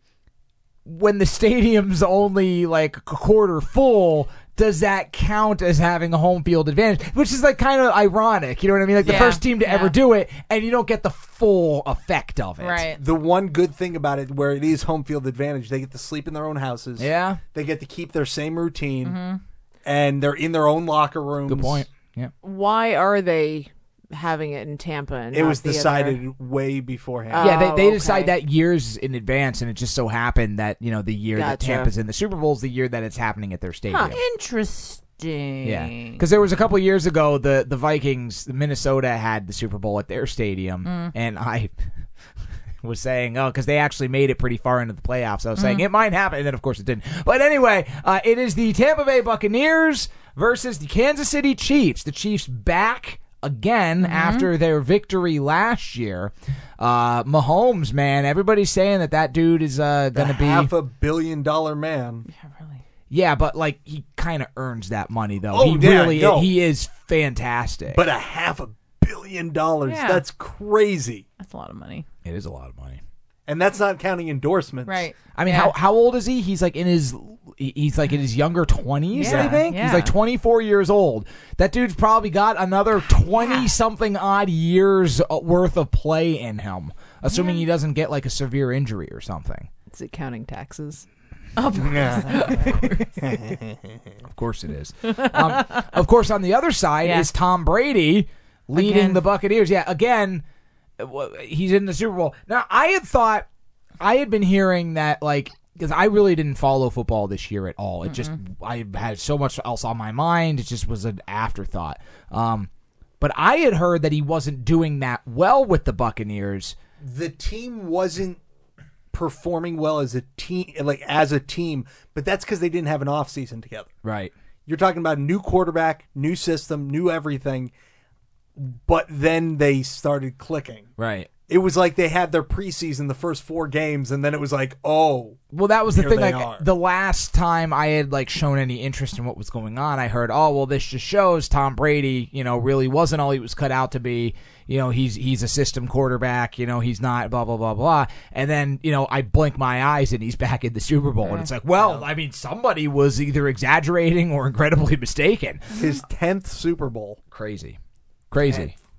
when the stadium's only, like, a quarter full, does that count as having a home field advantage? Which is, like, kind of ironic. You know what I mean? Like, the Yeah, first team to yeah. ever do it, and you don't get the full effect of it. Right. The one good thing about it, where it is home field advantage, they get to sleep in their own houses. Yeah. They get to keep their same routine. Mm-hmm. And they're in their own locker rooms. Good point. Yeah. Why are they having it in Tampa? And It not was the other- decided way beforehand. Oh, Yeah, they, they okay. decide that years in advance, and it just so happened that, you know, the year that Gotcha. Tampa's in the Super Bowl is the year that it's happening at their stadium. Interesting. Yeah, because there was a couple of years ago, the the Vikings, the Minnesota had the Super Bowl at their stadium, Mm. and I was saying, oh, because they actually made it pretty far into the playoffs. I was Mm. saying it might happen, and then of course it didn't. But anyway, uh, it is the Tampa Bay Buccaneers versus the Kansas City Chiefs. The Chiefs back again Mm-hmm. after their victory last year. Uh, Mahomes, man, everybody's saying that that dude is uh, The going to be half a billion dollar man. Yeah, but like he kind of earns that money though. Oh, he yeah, really no. he is fantastic. But a half a billion dollars. Yeah. That's crazy. That's a lot of money. it is a lot of money. And that's not counting endorsements. Right. I mean, Yeah. how how old is he? He's like in his he's like in his younger twenties, I Yeah, think. He's yeah. like twenty-four years old. That dude's probably got another twenty something odd years worth of play in him, assuming he doesn't get like a severe injury or something. Is it counting taxes? Of course it is. Um, of course, on the other side Yeah. is Tom Brady leading Again. the Buccaneers. Yeah, again, w- he's in the Super Bowl. Now, I had thought, I had been hearing that, like, because I really didn't follow football this year at all. It just, I had so much else on my mind. It just was an afterthought. Um, but I had heard that he wasn't doing that well with the Buccaneers. The team wasn't performing well as a team, like as a team, but that's because they didn't have an off season together. Right. You're talking about new quarterback, new system, new everything, but then they started clicking. Right. It was like they had their preseason, the first four games, and then it was like, oh. Well, that was the Here thing. they Like are. the last time I had like shown any interest in what was going on, I heard, "Oh, well, this just shows Tom Brady, you know, really wasn't all he was cut out to be. You know, he's he's a system quarterback. You know, he's not blah blah blah blah." And then, you know, I blink my eyes and he's back in the Super Bowl, and it's like, well, I mean, somebody was either exaggerating or incredibly mistaken. His tenth Super Bowl. Crazy, crazy.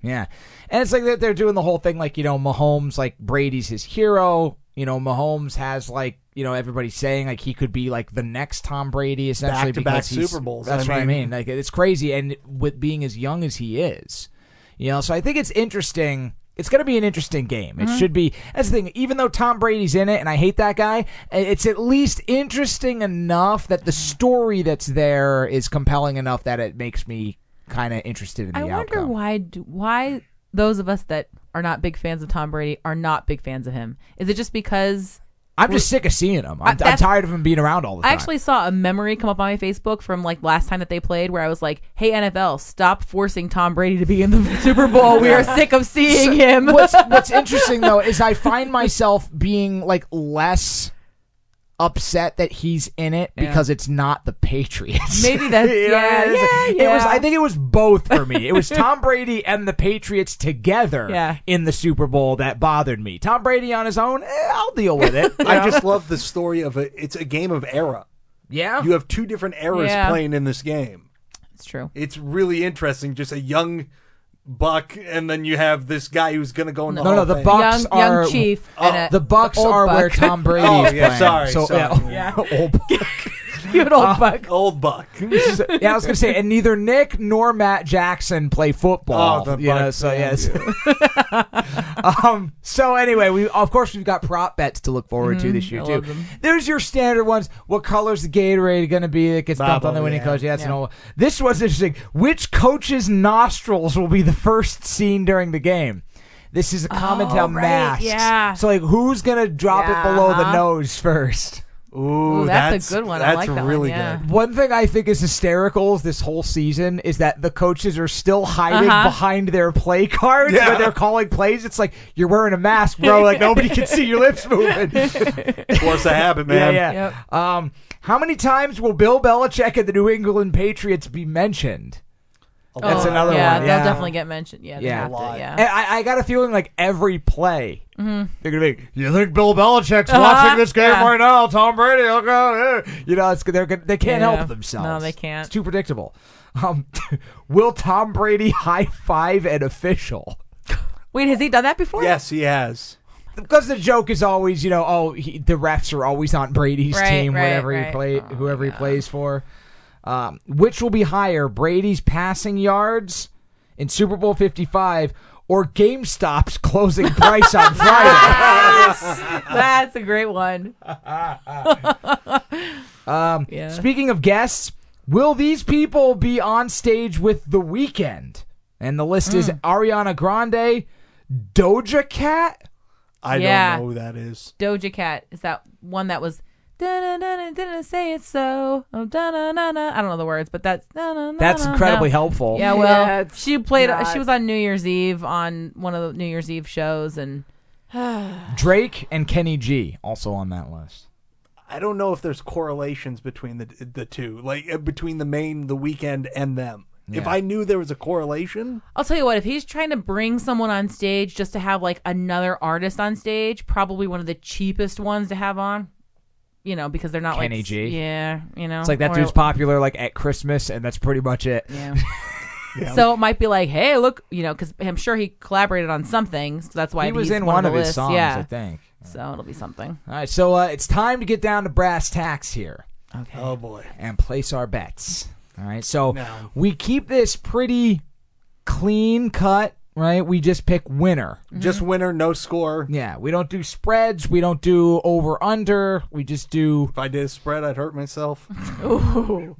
Yeah. And it's like that they're doing the whole thing like, you know, Mahomes, like Brady's his hero. You know, Mahomes has like, you know, everybody saying like he could be like the next Tom Brady essentially Back-to-back because he's Super Bowls. That's I what I mean- mean. Like it's crazy, and with being as young as he is, you know. So I think it's interesting. It's going to be an interesting game. It Mhm. should be. That's the thing. Even though Tom Brady's in it, and I hate that guy, it's at least interesting enough that the story that's there is compelling enough that it makes me kind of interested in the I wonder outcome. why do, why those of us that are not big fans of Tom Brady are not big fans of him. Is it just because I'm just sick of seeing him. I'm, I- I'm that's- tired of him being around all the time. I actually saw a memory come up on my Facebook from like last time that they played where I was like, hey, N F L, stop forcing Tom Brady to be in the Super Bowl. We are sick of seeing So, him. what's, what's interesting, though, is I find myself being like less upset that he's in it Yeah. because it's not the Patriots. Maybe that's- You know, yeah, it's- yeah, It was. yeah. I think it was both for me. It was Tom Brady and the Patriots together Yeah. in the Super Bowl that bothered me. Tom Brady on his own, eh, I'll deal with it. I just love the story of it. It's a game of era. Yeah. You have two different eras Yeah. playing in this game. It's true. It's really interesting. Just a young buck, and then you have this guy who's going to go in the No, Hall no, of the Fame. Bucks Young- young are chief oh, and a- the Bucks the old are buck. where Tom Brady Oh, is yeah, playing. sorry, so, sorry. Yeah, Yeah. old buck. You an old Uh, buck. Old buck. Yeah, I was gonna say, and neither Nick nor Matt Jackson play football. Oh, the you know, Bucks, so yeah. yes. um. So anyway, we of course we've got prop bets to look forward to this year I too. love them. There's your standard ones. What color's the Gatorade going to be that gets dumped on the Bubble, winning yeah. coach? Yeah, that's Yeah. an old. This was interesting. Which coach's nostrils will be the first seen during the game? This is a common Oh, tell right, masks. yeah. So like, who's gonna drop Yeah, it below the uh-huh. nose first? Ooh, Ooh, that's a good one. I That's like that one, really yeah. good. One thing I think is hysterical is this whole season is that the coaches are still hiding Uh-huh. behind their play cards Yeah. when they're calling plays. It's like you're wearing a mask, bro. Like nobody can see your lips moving. Force a habit, man. Yeah, yeah. Um, how many times will Bill Belichick and the New England Patriots be mentioned? That's Oh, another yeah, one. they'll Yeah, definitely get mentioned. Yeah, they Yeah. have to, lot. yeah. And I, I got a feeling like every play, Mm-hmm. they're gonna be. You think Bill Belichick's Uh-huh. watching this game Yeah. right now? Tom Brady, will go. Yeah. You know, it's they're gonna- they can't Yeah. help themselves. No, they can't. It's too predictable. Um, will Tom Brady high five an official? Wait, has he done that before? Yes, he has. Because the joke is always, you know, oh, he, the refs are always on Brady's Right, team, right, whatever he right. play, Oh, whoever he yeah. plays for. Um, which will be higher, Brady's passing yards in Super Bowl fifty-five or GameStop's closing price on Friday? That's a great one. Um, Yeah. Speaking of guests, will these people be on stage with The Weeknd? And the list is Mm. Ariana Grande, Doja Cat. I Yeah. don't know who that is. Doja Cat is that one that was. Da-na-na-na, didn't say it so. Oh, da-na-na-na. I don't know the words, but that's. Da-na-na-na. That's incredibly helpful. Yeah, well, Yeah, it's she played. not- She was on New Year's Eve on one of the New Year's Eve shows, and Drake and Kenny G also on that list. I don't know if there's correlations between the the two, like uh, between the main, the weekend, and them. If Yeah. I knew there was a correlation, I'll tell you what. If he's trying to bring someone on stage just to have like another artist on stage, probably one of the cheapest ones to have on. You know, because they're not Kenny like G. Yeah, you know, It's like that or- dude's popular like at Christmas, and that's pretty much it. Yeah. So it might be like, hey, look, you know, because I'm sure he collaborated on something, so that's why He was he's in one, one of, of the his lists. songs, yeah. I think. So it'll be something. All right, so uh, it's time to get down to brass tacks here Okay. oh boy, and place our bets. All right, so Now. we keep this pretty clean cut, right? We just pick winner. just winner, no score. Yeah, we don't do spreads. We don't do over under. We just do. If I did a spread, I'd hurt myself. Ooh.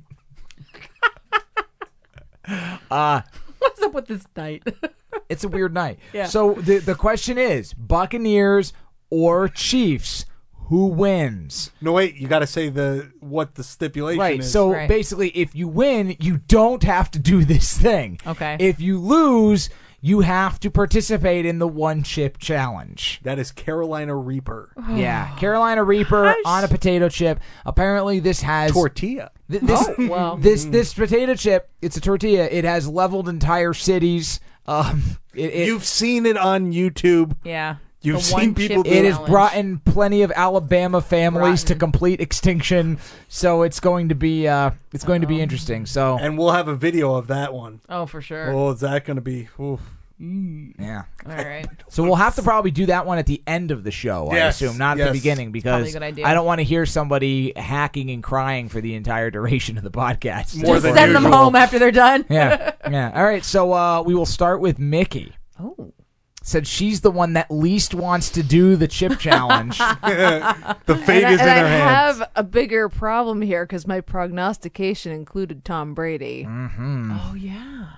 Uh, What's up with this night? it's a weird night. Yeah. So the the question is Buccaneers or Chiefs, who wins? No, wait, you got to say the what the stipulation Right. is. So Right. basically, if you win, you don't have to do this thing. Okay. If you lose, you have to participate in the one chip challenge. that is Carolina Reaper Yeah, Carolina Reaper Hush. on a potato chip. Apparently, this has tortilla. th- this Oh, well. this this potato chip. It's a tortilla. It has leveled entire cities. Um, it, it, You've seen it on YouTube. Yeah. You've The seen one people chip do It has challenge. brought in plenty of Alabama families to Rotten. complete extinction, so it's going to be uh, it's going to be interesting. So And we'll have a video of that one. Oh, for sure. Oh, is that going to be? Oof. Yeah. All right. So we'll have to probably do that one at the end of the show, I Yes, assume, not at yes. the beginning, Probably because a good idea. I don't want to hear somebody hacking and crying for the entire duration of the podcast. More Just than send them usual. home after they're done. Yeah. Yeah. All right. So uh, we will start with Mickey. Oh. Said she's the one that least wants to do the chip challenge. The fate and I, is in and her I hands. have a bigger problem here because my prognostication included Tom Brady. Mm-hmm. Oh yeah.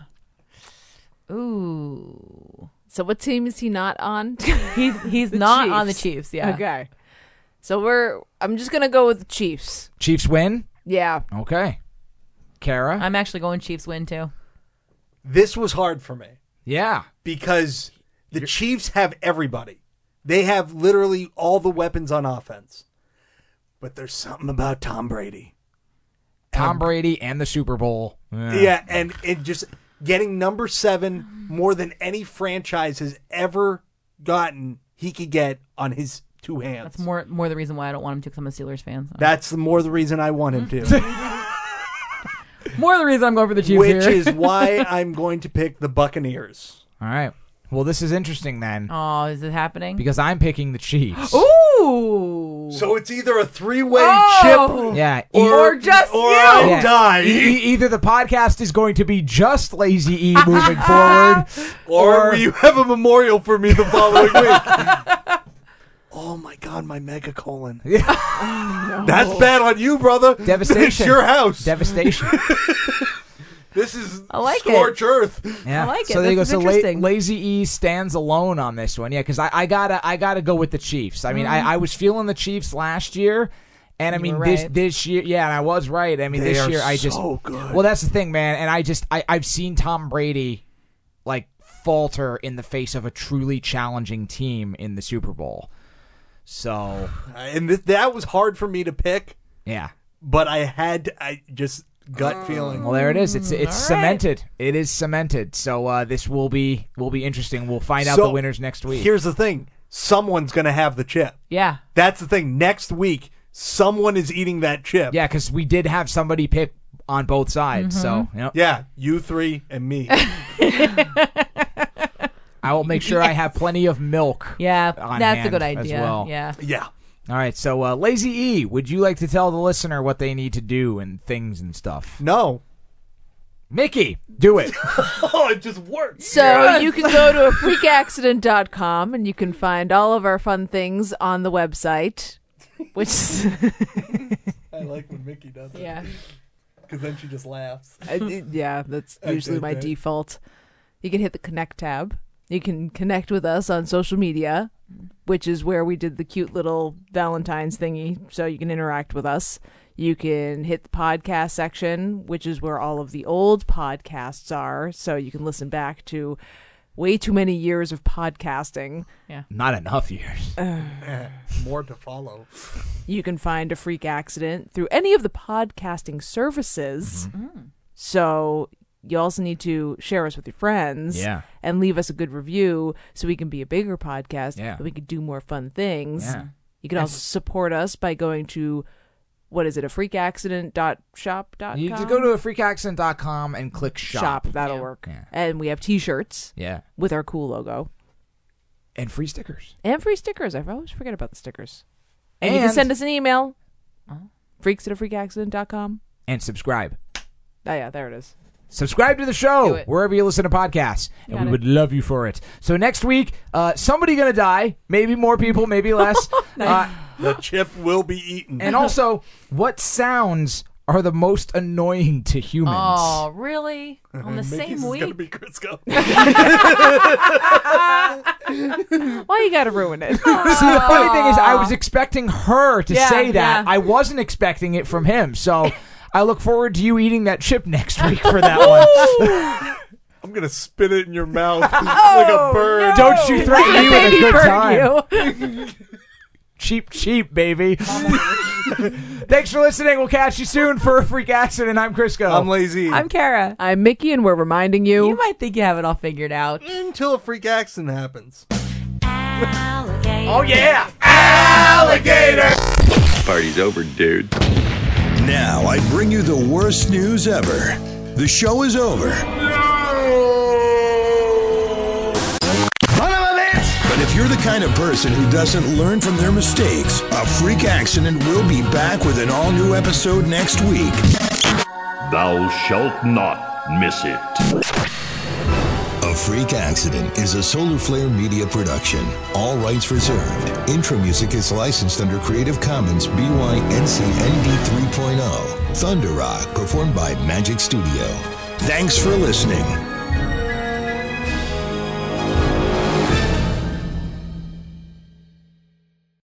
Ooh. So what team is he not on? He's he's The not on the Chiefs. Chiefs. Yeah. Okay. So we're. I'm just gonna go with the Chiefs. Chiefs win? Yeah. Okay. Kara? I'm actually going Chiefs win too. This was hard for me Yeah. because the Chiefs have everybody. They have literally all the weapons on offense. But there's something about Tom Brady. Tom Brady and the Super Bowl. Yeah, and it just getting number seven more than any franchise has ever gotten, he could get on his two hands. That's more more the reason why I don't want him to, because I'm a Steelers fan. So. That's the more the reason I want him to. More the reason I'm going for the Chiefs Which here. is why I'm going to pick the Buccaneers. All right. Well, this is interesting then. Oh, is it happening? Because I'm picking the Chiefs. Ooh. So it's either a three-way Oh. chip Yeah. or, Or just or you. I Yeah. die. E- e- either the podcast is going to be just Lazy E moving forward, Or or you have a memorial for me the following week. Oh my God, my megacolon. Yeah. That's bad on you, brother. Devastation. It's your house. devastation. This is I like scorch earth. Yeah. I like it. So there you go. This is So La- interesting. Lazy E stands alone on this one. Yeah, because I, I gotta I gotta go with the Chiefs. I mean, I, I was feeling the Chiefs last year, and I Mm-hmm. You mean were this right. this year, yeah, and I was right. I mean They this are year I just so good. well, that's the thing, man. And I just I I've seen Tom Brady like falter in the face of a truly challenging team in the Super Bowl. So And this, that was hard for me to pick, yeah. but I had to, I just gut feeling. Well, there it is. It's it's all right. cemented. It is cemented. So uh, this will be will be interesting. We'll find out So, the winners next week. Here's the thing. Someone's going to have the chip. Yeah. That's the thing. Next week, someone is eating that chip. Yeah, because we did have somebody pick on both sides. Mm-hmm. So yep. Yeah, you three and me. I will make sure I have plenty of milk. Yeah. on That's a hand good as idea. well. Yeah. Yeah. All right. So uh, Lazy E, would you like to tell the listener what they need to do and things and stuff? No. Mickey, do it. Oh, it just worked. So you can go to a freak accident dot com and you can find all of our fun things on the website, which I like when Mickey does it. yeah, Because then she just laughs. I- yeah, that's Okay, usually my okay. default. You can hit the connect tab. You can connect with us on social media, which is where we did the cute little Valentine's thingy, so you can interact with us. You can hit the podcast section, which is where all of the old podcasts are, so you can listen back to way too many years of podcasting. Not enough years. More to follow. You can find a freak accident through any of the podcasting services. Mm-hmm. So you also need to share us with your friends Yeah. and leave us a good review so we can be a bigger podcast Yeah. and we can do more fun things. Yeah. You can also support us by going to, what is it, a freak accident dot shop dot com? You just go to a freak accident dot com and click shop. shop. That'll Yeah. work. Yeah. And we have t-shirts Yeah. with our cool logo. And free stickers. And free stickers. I always forget about the stickers. And, you can And- send us an email. Freaks at a freak accident dot com. And subscribe. Oh, yeah, there it is. Subscribe to the Do show it. wherever you listen to podcasts, and Got we it. would love you for it. So next week, uh, somebody gonna die. Maybe more people, maybe less. uh, The chip will be eaten. and also, what sounds are the most annoying to humans? Oh, really? On the Mickey's same is going to week? be Crisco. Why you gotta ruin it? See, the funny thing is, I was expecting her to Yeah, say that. yeah. I wasn't expecting it from him. So I look forward to you eating that chip next week for that one. I'm going to spit it in your mouth like a bird. Don't you threaten me with a Baby good burn time. you. Cheap, cheap, baby. Thanks for listening. We'll catch you soon for a freak accident. I'm Crisco. I'm lazy. I'm Kara. I'm Mickey, and we're reminding you. You might think you have it all figured out. Until a freak accident happens. Oh, yeah. Alligator! Party's over, dude. Now I bring you the worst news ever. The show is over. If you're the kind of person who doesn't learn from their mistakes, A Freak Accident will be back with an all-new episode next week. Thou shalt not miss it. A Freak Accident is a Solar Flare Media production. All rights reserved. Intro music is licensed under Creative Commons B Y N C N D three point oh. Thunder Rock, performed by Magic Studio. Thanks for listening.